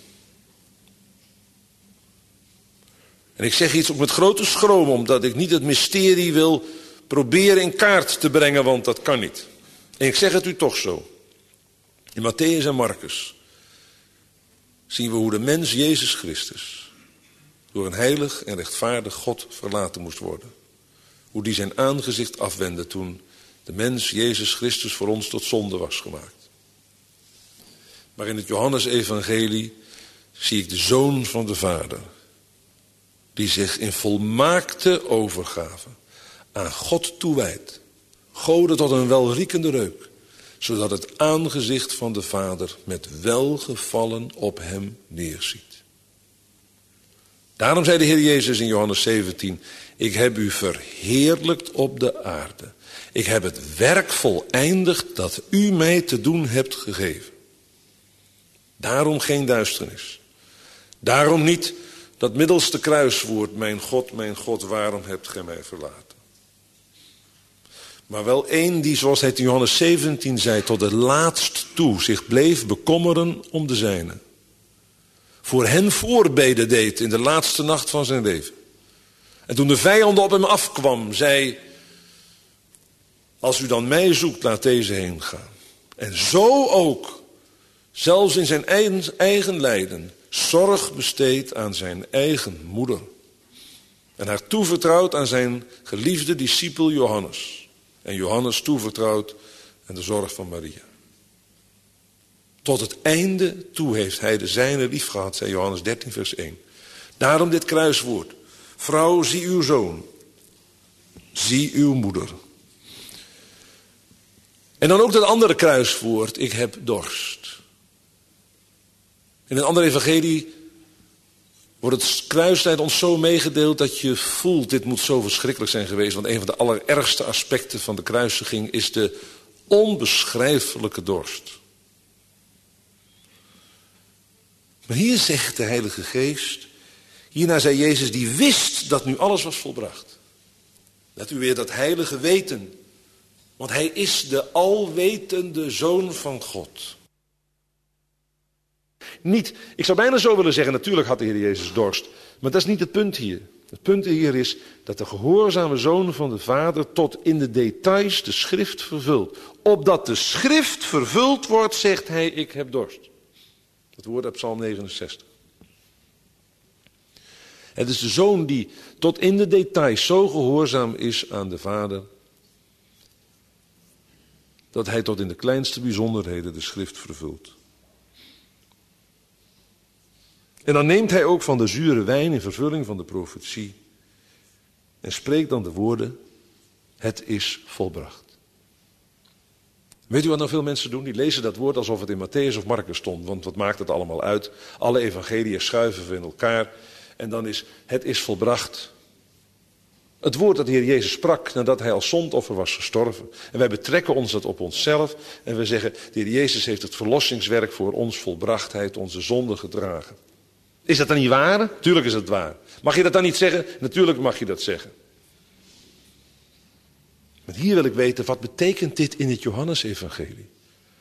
En ik zeg iets ook met grote schroom, omdat ik niet het mysterie wil proberen in kaart te brengen, want dat kan niet. En ik zeg het u toch zo. In Mattheüs en Marcus zien we hoe de mens Jezus Christus door een heilig en rechtvaardig God verlaten moest worden. Hoe die zijn aangezicht afwendde toen de mens Jezus Christus voor ons tot zonde was gemaakt. Maar in het Johannesevangelie zie ik de Zoon van de Vader, die zich in volmaakte overgave aan God toewijdt, goden tot een welriekende reuk, zodat het aangezicht van de Vader met welgevallen op hem neerziet. Daarom zei de Heer Jezus in Johannes 17, ik heb u verheerlijkt op de aarde. Ik heb het werk voleindigd dat u mij te doen hebt gegeven. Daarom geen duisternis. Daarom niet dat middelste kruiswoord, mijn God, waarom hebt gij mij verlaten? Maar wel één die, zoals hij in Johannes 17 zei, tot het laatst toe zich bleef bekommeren om de zijnen. Voor hen voorbeden deed in de laatste nacht van zijn leven. En toen de vijand op hem afkwam, zei: als u dan mij zoekt, laat deze heen gaan. En zo ook, zelfs in zijn eigen lijden, zorg besteedt aan zijn eigen moeder. En haar toevertrouwt aan zijn geliefde discipel Johannes. En Johannes toevertrouwt aan de zorg van Maria. Tot het einde toe heeft hij de zijne lief gehad, zei Johannes 13 vers 1. Daarom dit kruiswoord. Vrouw, zie uw zoon. Zie uw moeder. En dan ook dat andere kruiswoord. Ik heb dorst. In een andere evangelie wordt het kruislijd ons zo meegedeeld dat je voelt, dit moet zo verschrikkelijk zijn geweest. Want een van de allerergste aspecten van de kruisiging is de onbeschrijfelijke dorst. Maar hier zegt de Heilige Geest, hierna zei Jezus, die wist dat nu alles was volbracht. Let u weer dat heilige weten. Want hij is de alwetende Zoon van God. Niet, ik zou bijna zo willen zeggen, natuurlijk had de Heer Jezus dorst. Maar dat is niet het punt hier. Het punt hier is dat de gehoorzame Zoon van de Vader tot in de details de schrift vervult. Opdat de schrift vervuld wordt, zegt hij, ik heb dorst. Dat woord uit Psalm 69. Het is de Zoon die tot in de details zo gehoorzaam is aan de Vader, dat hij tot in de kleinste bijzonderheden de schrift vervult. En dan neemt hij ook van de zure wijn in vervulling van de profetie en spreekt dan de woorden, het is volbracht. Weet u wat nou veel mensen doen? Die lezen dat woord alsof het in Matthäus of Marcus stond, want wat maakt het allemaal uit? Alle evangeliën schuiven we in elkaar en dan is het is volbracht. Het woord dat de Heer Jezus sprak nadat hij als zondoffer was gestorven. En wij betrekken ons dat op onszelf. En we zeggen, de Heer Jezus heeft het verlossingswerk voor ons volbracht. Hij heeft onze zonde gedragen. Is dat dan niet waar? Tuurlijk is het waar. Mag je dat dan niet zeggen? Natuurlijk mag je dat zeggen. Maar hier wil ik weten, wat betekent dit in het Johannesevangelie?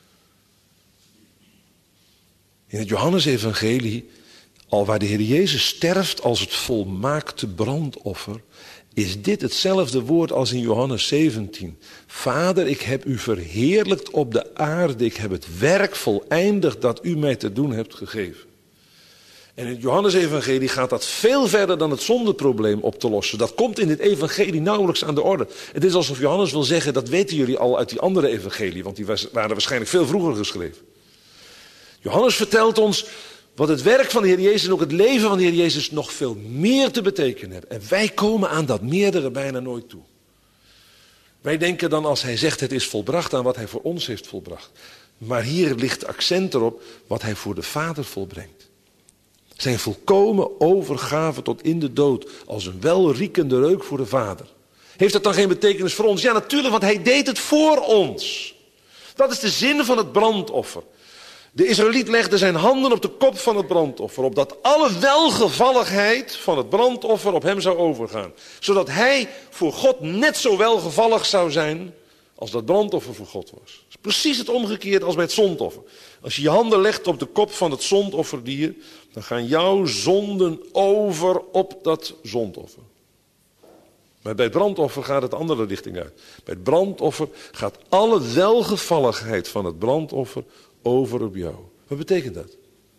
In het Johannesevangelie, al waar de Heer Jezus sterft als het volmaakte brandoffer, is dit hetzelfde woord als in Johannes 17. Vader, ik heb u verheerlijkt op de aarde. Ik heb het werk voleindigd dat u mij te doen hebt gegeven. En in het Johannesevangelie gaat dat veel verder dan het zondeprobleem op te lossen. Dat komt in dit evangelie nauwelijks aan de orde. Het is alsof Johannes wil zeggen, dat weten jullie al uit die andere evangelie, want die waren waarschijnlijk veel vroeger geschreven. Johannes vertelt ons wat het werk van de Heer Jezus en ook het leven van de Heer Jezus nog veel meer te betekenen heeft. En wij komen aan dat meerdere bijna nooit toe. Wij denken dan als hij zegt het is volbracht aan wat hij voor ons heeft volbracht. Maar hier ligt accent erop wat hij voor de Vader volbrengt. Zijn volkomen overgave tot in de dood als een welriekende reuk voor de Vader. Heeft dat dan geen betekenis voor ons? Ja, natuurlijk, want hij deed het voor ons. Dat is de zin van het brandoffer. De Israëliet legde zijn handen op de kop van het brandoffer, opdat alle welgevalligheid van het brandoffer op hem zou overgaan. Zodat hij voor God net zo welgevallig zou zijn als dat brandoffer voor God was. Dat is precies het omgekeerde als bij het zondoffer. Als je je handen legt op de kop van het zondofferdier, dan gaan jouw zonden over op dat zondoffer. Maar bij het brandoffer gaat het de andere richting uit. Bij het brandoffer gaat alle welgevalligheid van het brandoffer over op jou. Wat betekent dat?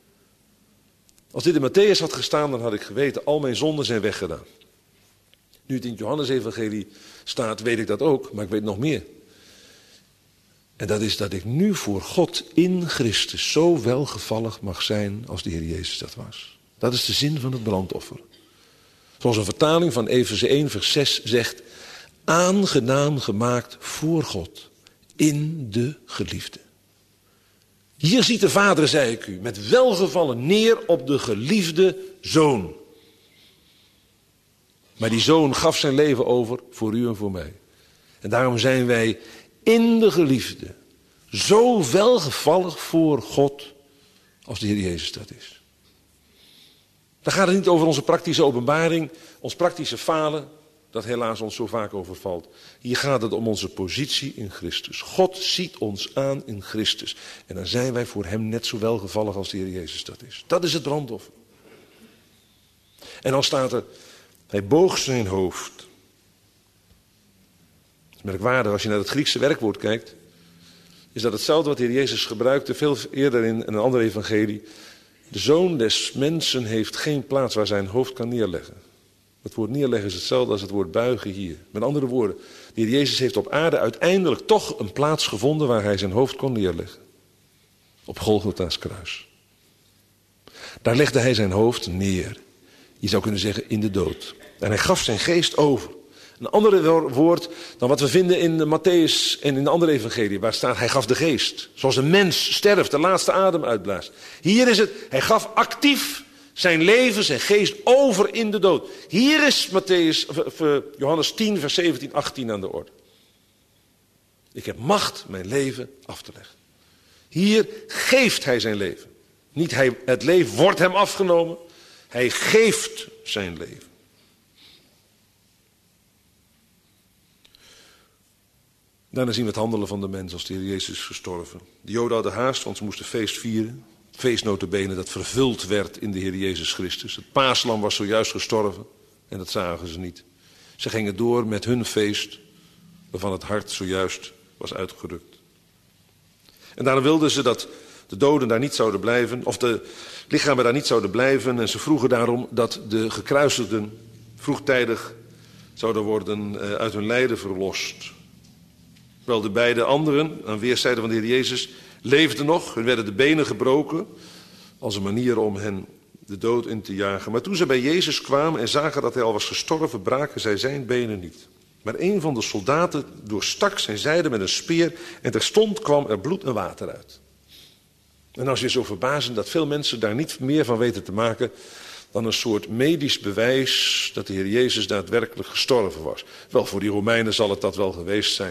Als dit in Matthäus had gestaan, dan had ik geweten, al mijn zonden zijn weggedaan. Nu het in het Johannesevangelie staat, weet ik dat ook, maar ik weet nog meer. En dat is dat ik nu voor God in Christus zo welgevallig mag zijn als de Heer Jezus dat was. Dat is de zin van het brandoffer. Zoals een vertaling van Efeze 1 vers 6 zegt, aangenaam gemaakt voor God in de geliefde. Hier ziet de Vader, zei ik u, met welgevallen neer op de geliefde Zoon. Maar die Zoon gaf zijn leven over voor u en voor mij. En daarom zijn wij in de geliefde zo welgevallig voor God als de Heer Jezus dat is. Dan gaat het niet over onze praktische openbaring, ons praktische falen, dat helaas ons zo vaak overvalt. Hier gaat het om onze positie in Christus. God ziet ons aan in Christus. En dan zijn wij voor hem net zo welgevallig als de Heer Jezus dat is. Dat is het brandoffer. En dan staat er, Hij boog zijn hoofd. Het is merkwaardig als je naar het Griekse werkwoord kijkt. Is dat hetzelfde wat de Heer Jezus gebruikte veel eerder in een andere evangelie. De Zoon des mensen heeft geen plaats waar zijn hoofd kan neerleggen. Het woord neerleggen is hetzelfde als het woord buigen hier. Met andere woorden, de Heer Jezus heeft op aarde uiteindelijk toch een plaats gevonden waar hij zijn hoofd kon neerleggen. Op Golgotha's kruis. Daar legde hij zijn hoofd neer. Je zou kunnen zeggen in de dood. En hij gaf zijn geest over. Een ander woord dan wat we vinden in Matthäus en in de andere evangelie. Waar staat, hij gaf de geest. Zoals een mens sterft, de laatste adem uitblaast. Hier is het, hij gaf actief zijn leven, zijn geest over in de dood. Hier is Johannes 10, vers 17, 18 aan de orde. Ik heb macht mijn leven af te leggen. Hier geeft hij zijn leven. Niet het leven wordt hem afgenomen. Hij geeft zijn leven. Daarna zien we het handelen van de mens als de Heer Jezus is gestorven. De Joden hadden haast, want ze moesten feest vieren. Feest nota bene dat vervuld werd in de Heer Jezus Christus. Het paaslam was zojuist gestorven en dat zagen ze niet. Ze gingen door met hun feest waarvan het hart zojuist was uitgerukt. En daarna wilden ze dat de doden daar niet zouden blijven, of de lichamen daar niet zouden blijven. En ze vroegen daarom dat de gekruisigden vroegtijdig zouden worden uit hun lijden verlost. Terwijl de beide anderen aan weerszijden van de Heer Jezus leefden nog. Hun werden de benen gebroken als een manier om hen de dood in te jagen. Maar toen ze bij Jezus kwamen en zagen dat hij al was gestorven, braken zij zijn benen niet. Maar een van de soldaten doorstak zijn zijde met een speer en terstond kwam er bloed en water uit. En dan is het zo verbazend dat veel mensen daar niet meer van weten te maken dan een soort medisch bewijs dat de Heer Jezus daadwerkelijk gestorven was. Wel, voor die Romeinen zal het dat wel geweest zijn.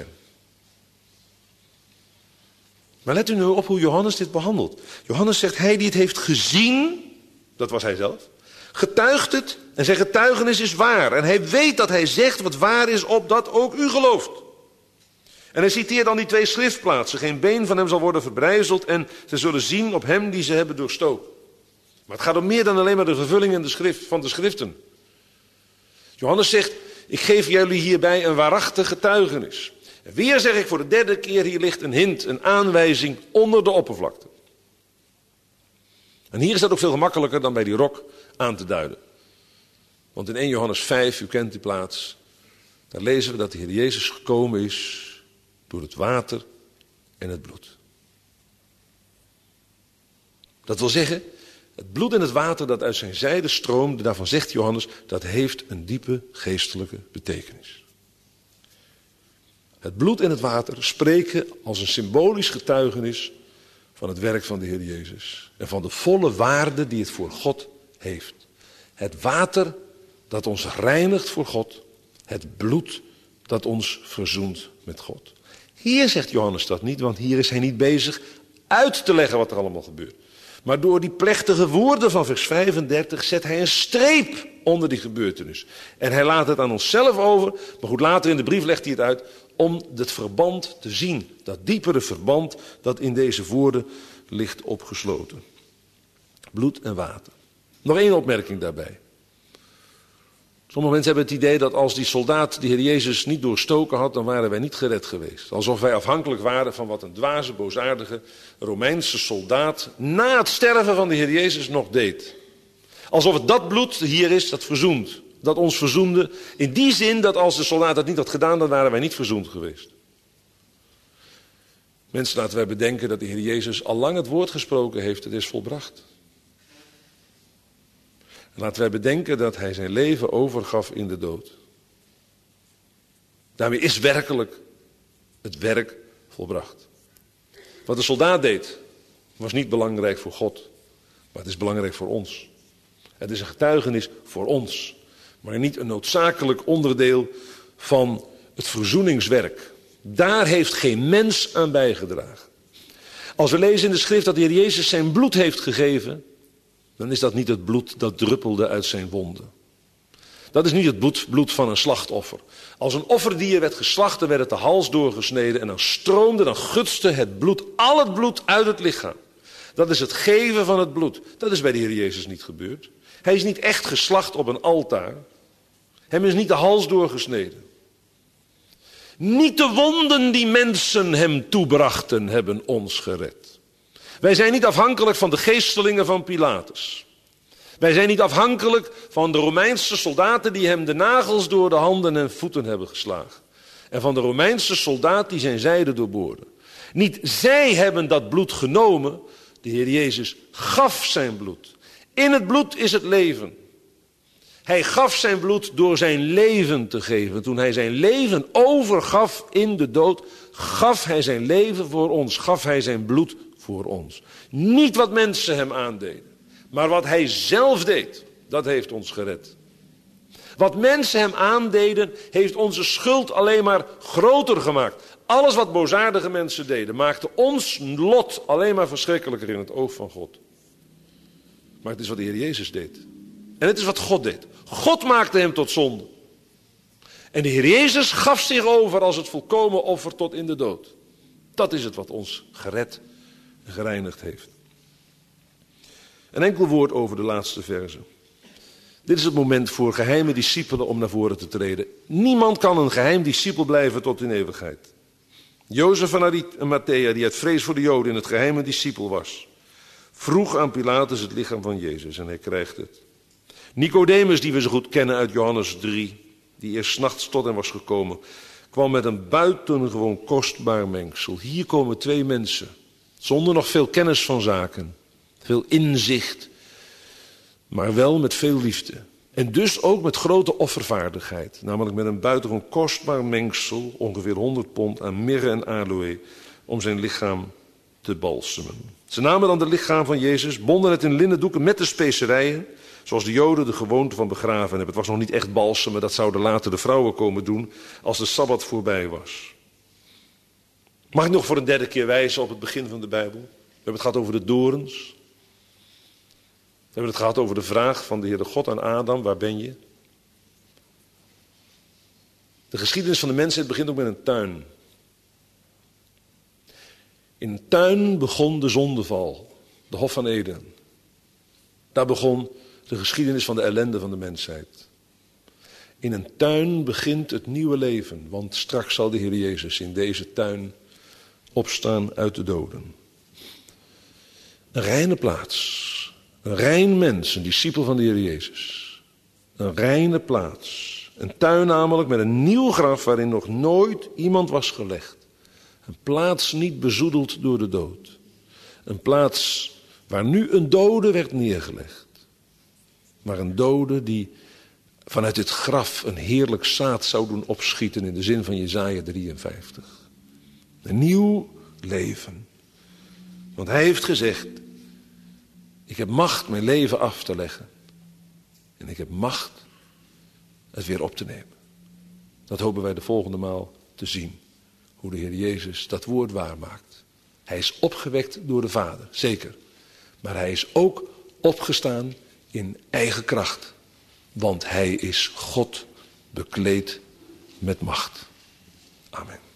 Maar let u nu op hoe Johannes dit behandelt. Johannes zegt, hij die het heeft gezien, dat was hij zelf, getuigt het en zijn getuigenis is waar. En hij weet dat hij zegt wat waar is, opdat ook u gelooft. En hij citeert dan die 2 schriftplaatsen. Geen been van hem zal worden verbrijzeld en ze zullen zien op hem die ze hebben doorstoken. Maar het gaat om meer dan alleen maar de vervulling van de schriften. Johannes zegt, ik geef jullie hierbij een waarachtig getuigenis. En weer zeg ik voor de 3e keer, hier ligt een hint, een aanwijzing onder de oppervlakte. En hier is dat ook veel gemakkelijker dan bij die rok aan te duiden. Want in 1 Johannes 5, u kent die plaats, daar lezen we dat de Heer Jezus gekomen is door het water en het bloed. Dat wil zeggen, het bloed en het water dat uit zijn zijde stroomde, daarvan zegt Johannes, dat heeft een diepe geestelijke betekenis. Het bloed en het water spreken als een symbolisch getuigenis van het werk van de Heer Jezus. En van de volle waarde die het voor God heeft. Het water dat ons reinigt voor God. Het bloed dat ons verzoent met God. Hier zegt Johannes dat niet, want hier is hij niet bezig uit te leggen wat er allemaal gebeurt. Maar door die plechtige woorden van vers 35 zet hij een streep onder die gebeurtenis. En hij laat het aan onszelf over, maar goed, later in de brief legt hij het uit, om het verband te zien. Dat diepere verband dat in deze woorden ligt opgesloten. Bloed en water. Nog 1 opmerking daarbij. Sommige mensen hebben het idee dat als die soldaat de Heer Jezus niet doorstoken had, dan waren wij niet gered geweest. Alsof wij afhankelijk waren van wat een dwaze, boosaardige Romeinse soldaat na het sterven van de Heer Jezus nog deed. Alsof het dat bloed hier is dat verzoent. Dat ons verzoende. In die zin dat als de soldaat dat niet had gedaan, dan waren wij niet verzoend geweest. Mensen, laten wij bedenken dat de Heer Jezus al lang het woord gesproken heeft. Het is volbracht. En laten wij bedenken dat hij zijn leven overgaf in de dood. Daarmee is werkelijk het werk volbracht. Wat de soldaat deed, was niet belangrijk voor God. Maar het is belangrijk voor ons. Het is een getuigenis voor ons. Maar niet een noodzakelijk onderdeel van het verzoeningswerk. Daar heeft geen mens aan bijgedragen. Als we lezen in de schrift dat de Heer Jezus zijn bloed heeft gegeven, dan is dat niet het bloed dat druppelde uit zijn wonden. Dat is niet het bloed van een slachtoffer. Als een offerdier werd geslacht, dan werd het de hals doorgesneden en dan gutste het bloed, al het bloed uit het lichaam. Dat is het geven van het bloed. Dat is bij de Heer Jezus niet gebeurd. Hij is niet echt geslacht op een altaar. Hem is niet de hals doorgesneden. Niet de wonden die mensen hem toebrachten hebben ons gered. Wij zijn niet afhankelijk van de geestelingen van Pilatus. Wij zijn niet afhankelijk van de Romeinse soldaten die hem de nagels door de handen en voeten hebben geslagen. En van de Romeinse soldaat die zijn zijde doorboorde. Niet zij hebben dat bloed genomen. De Heer Jezus gaf zijn bloed. In het bloed is het leven. Hij gaf zijn bloed door zijn leven te geven. Toen hij zijn leven overgaf in de dood, gaf hij zijn leven voor ons. Gaf hij zijn bloed voor ons. Niet wat mensen hem aandeden. Maar wat hij zelf deed, dat heeft ons gered. Wat mensen hem aandeden, heeft onze schuld alleen maar groter gemaakt. Alles wat boosaardige mensen deden, maakte ons lot alleen maar verschrikkelijker in het oog van God. Maar het is wat de Heer Jezus deed. En het is wat God deed. God maakte hem tot zonde. En de Heer Jezus gaf zich over als het volkomen offer tot in de dood. Dat is het wat ons gered en gereinigd heeft. Een enkel woord over de laatste verse. Dit is het moment voor geheime discipelen om naar voren te treden. Niemand kan een geheim discipel blijven tot in eeuwigheid. Jozef van Arimathea, die uit vrees voor de Joden in het geheim een discipel was, vroeg aan Pilatus het lichaam van Jezus en hij krijgt het. Nicodemus, die we zo goed kennen uit Johannes 3, die eerst 's nachts tot hem was gekomen, kwam met een buitengewoon kostbaar mengsel. Hier komen twee mensen, zonder nog veel kennis van zaken, veel inzicht, maar wel met veel liefde. En dus ook met grote offervaardigheid, namelijk met een buitengewoon kostbaar mengsel, ongeveer 100 pond aan mirre en aloë, om zijn lichaam te balsemen. Ze namen dan het lichaam van Jezus, bonden het in linnen doeken met de specerijen, zoals de Joden de gewoonte van begraven hebben. Het was nog niet echt balsemen, dat zouden later de vrouwen komen doen als de Sabbat voorbij was. Mag ik nog voor een derde keer wijzen op het begin van de Bijbel? We hebben het gehad over de dorens. We hebben het gehad over de vraag van de Heere God aan Adam, waar ben je? De geschiedenis van de mensheid begint ook met een tuin. In een tuin begon de zondeval, de Hof van Eden. Daar begon de geschiedenis van de ellende van de mensheid. In een tuin begint het nieuwe leven, want straks zal de Heer Jezus in deze tuin opstaan uit de doden. Een reine plaats, een rein mens, een discipel van de Heer Jezus. Een reine plaats, een tuin namelijk met een nieuw graf waarin nog nooit iemand was gelegd. Een plaats niet bezoedeld door de dood. Een plaats waar nu een dode werd neergelegd. Maar een dode die vanuit dit graf een heerlijk zaad zou doen opschieten in de zin van Jesaja 53. Een nieuw leven. Want hij heeft gezegd, ik heb macht mijn leven af te leggen. En ik heb macht het weer op te nemen. Dat hopen wij de volgende maal te zien. Hoe de Heer Jezus dat woord waarmaakt. Hij is opgewekt door de Vader, zeker. Maar hij is ook opgestaan in eigen kracht. Want hij is God bekleed met macht. Amen.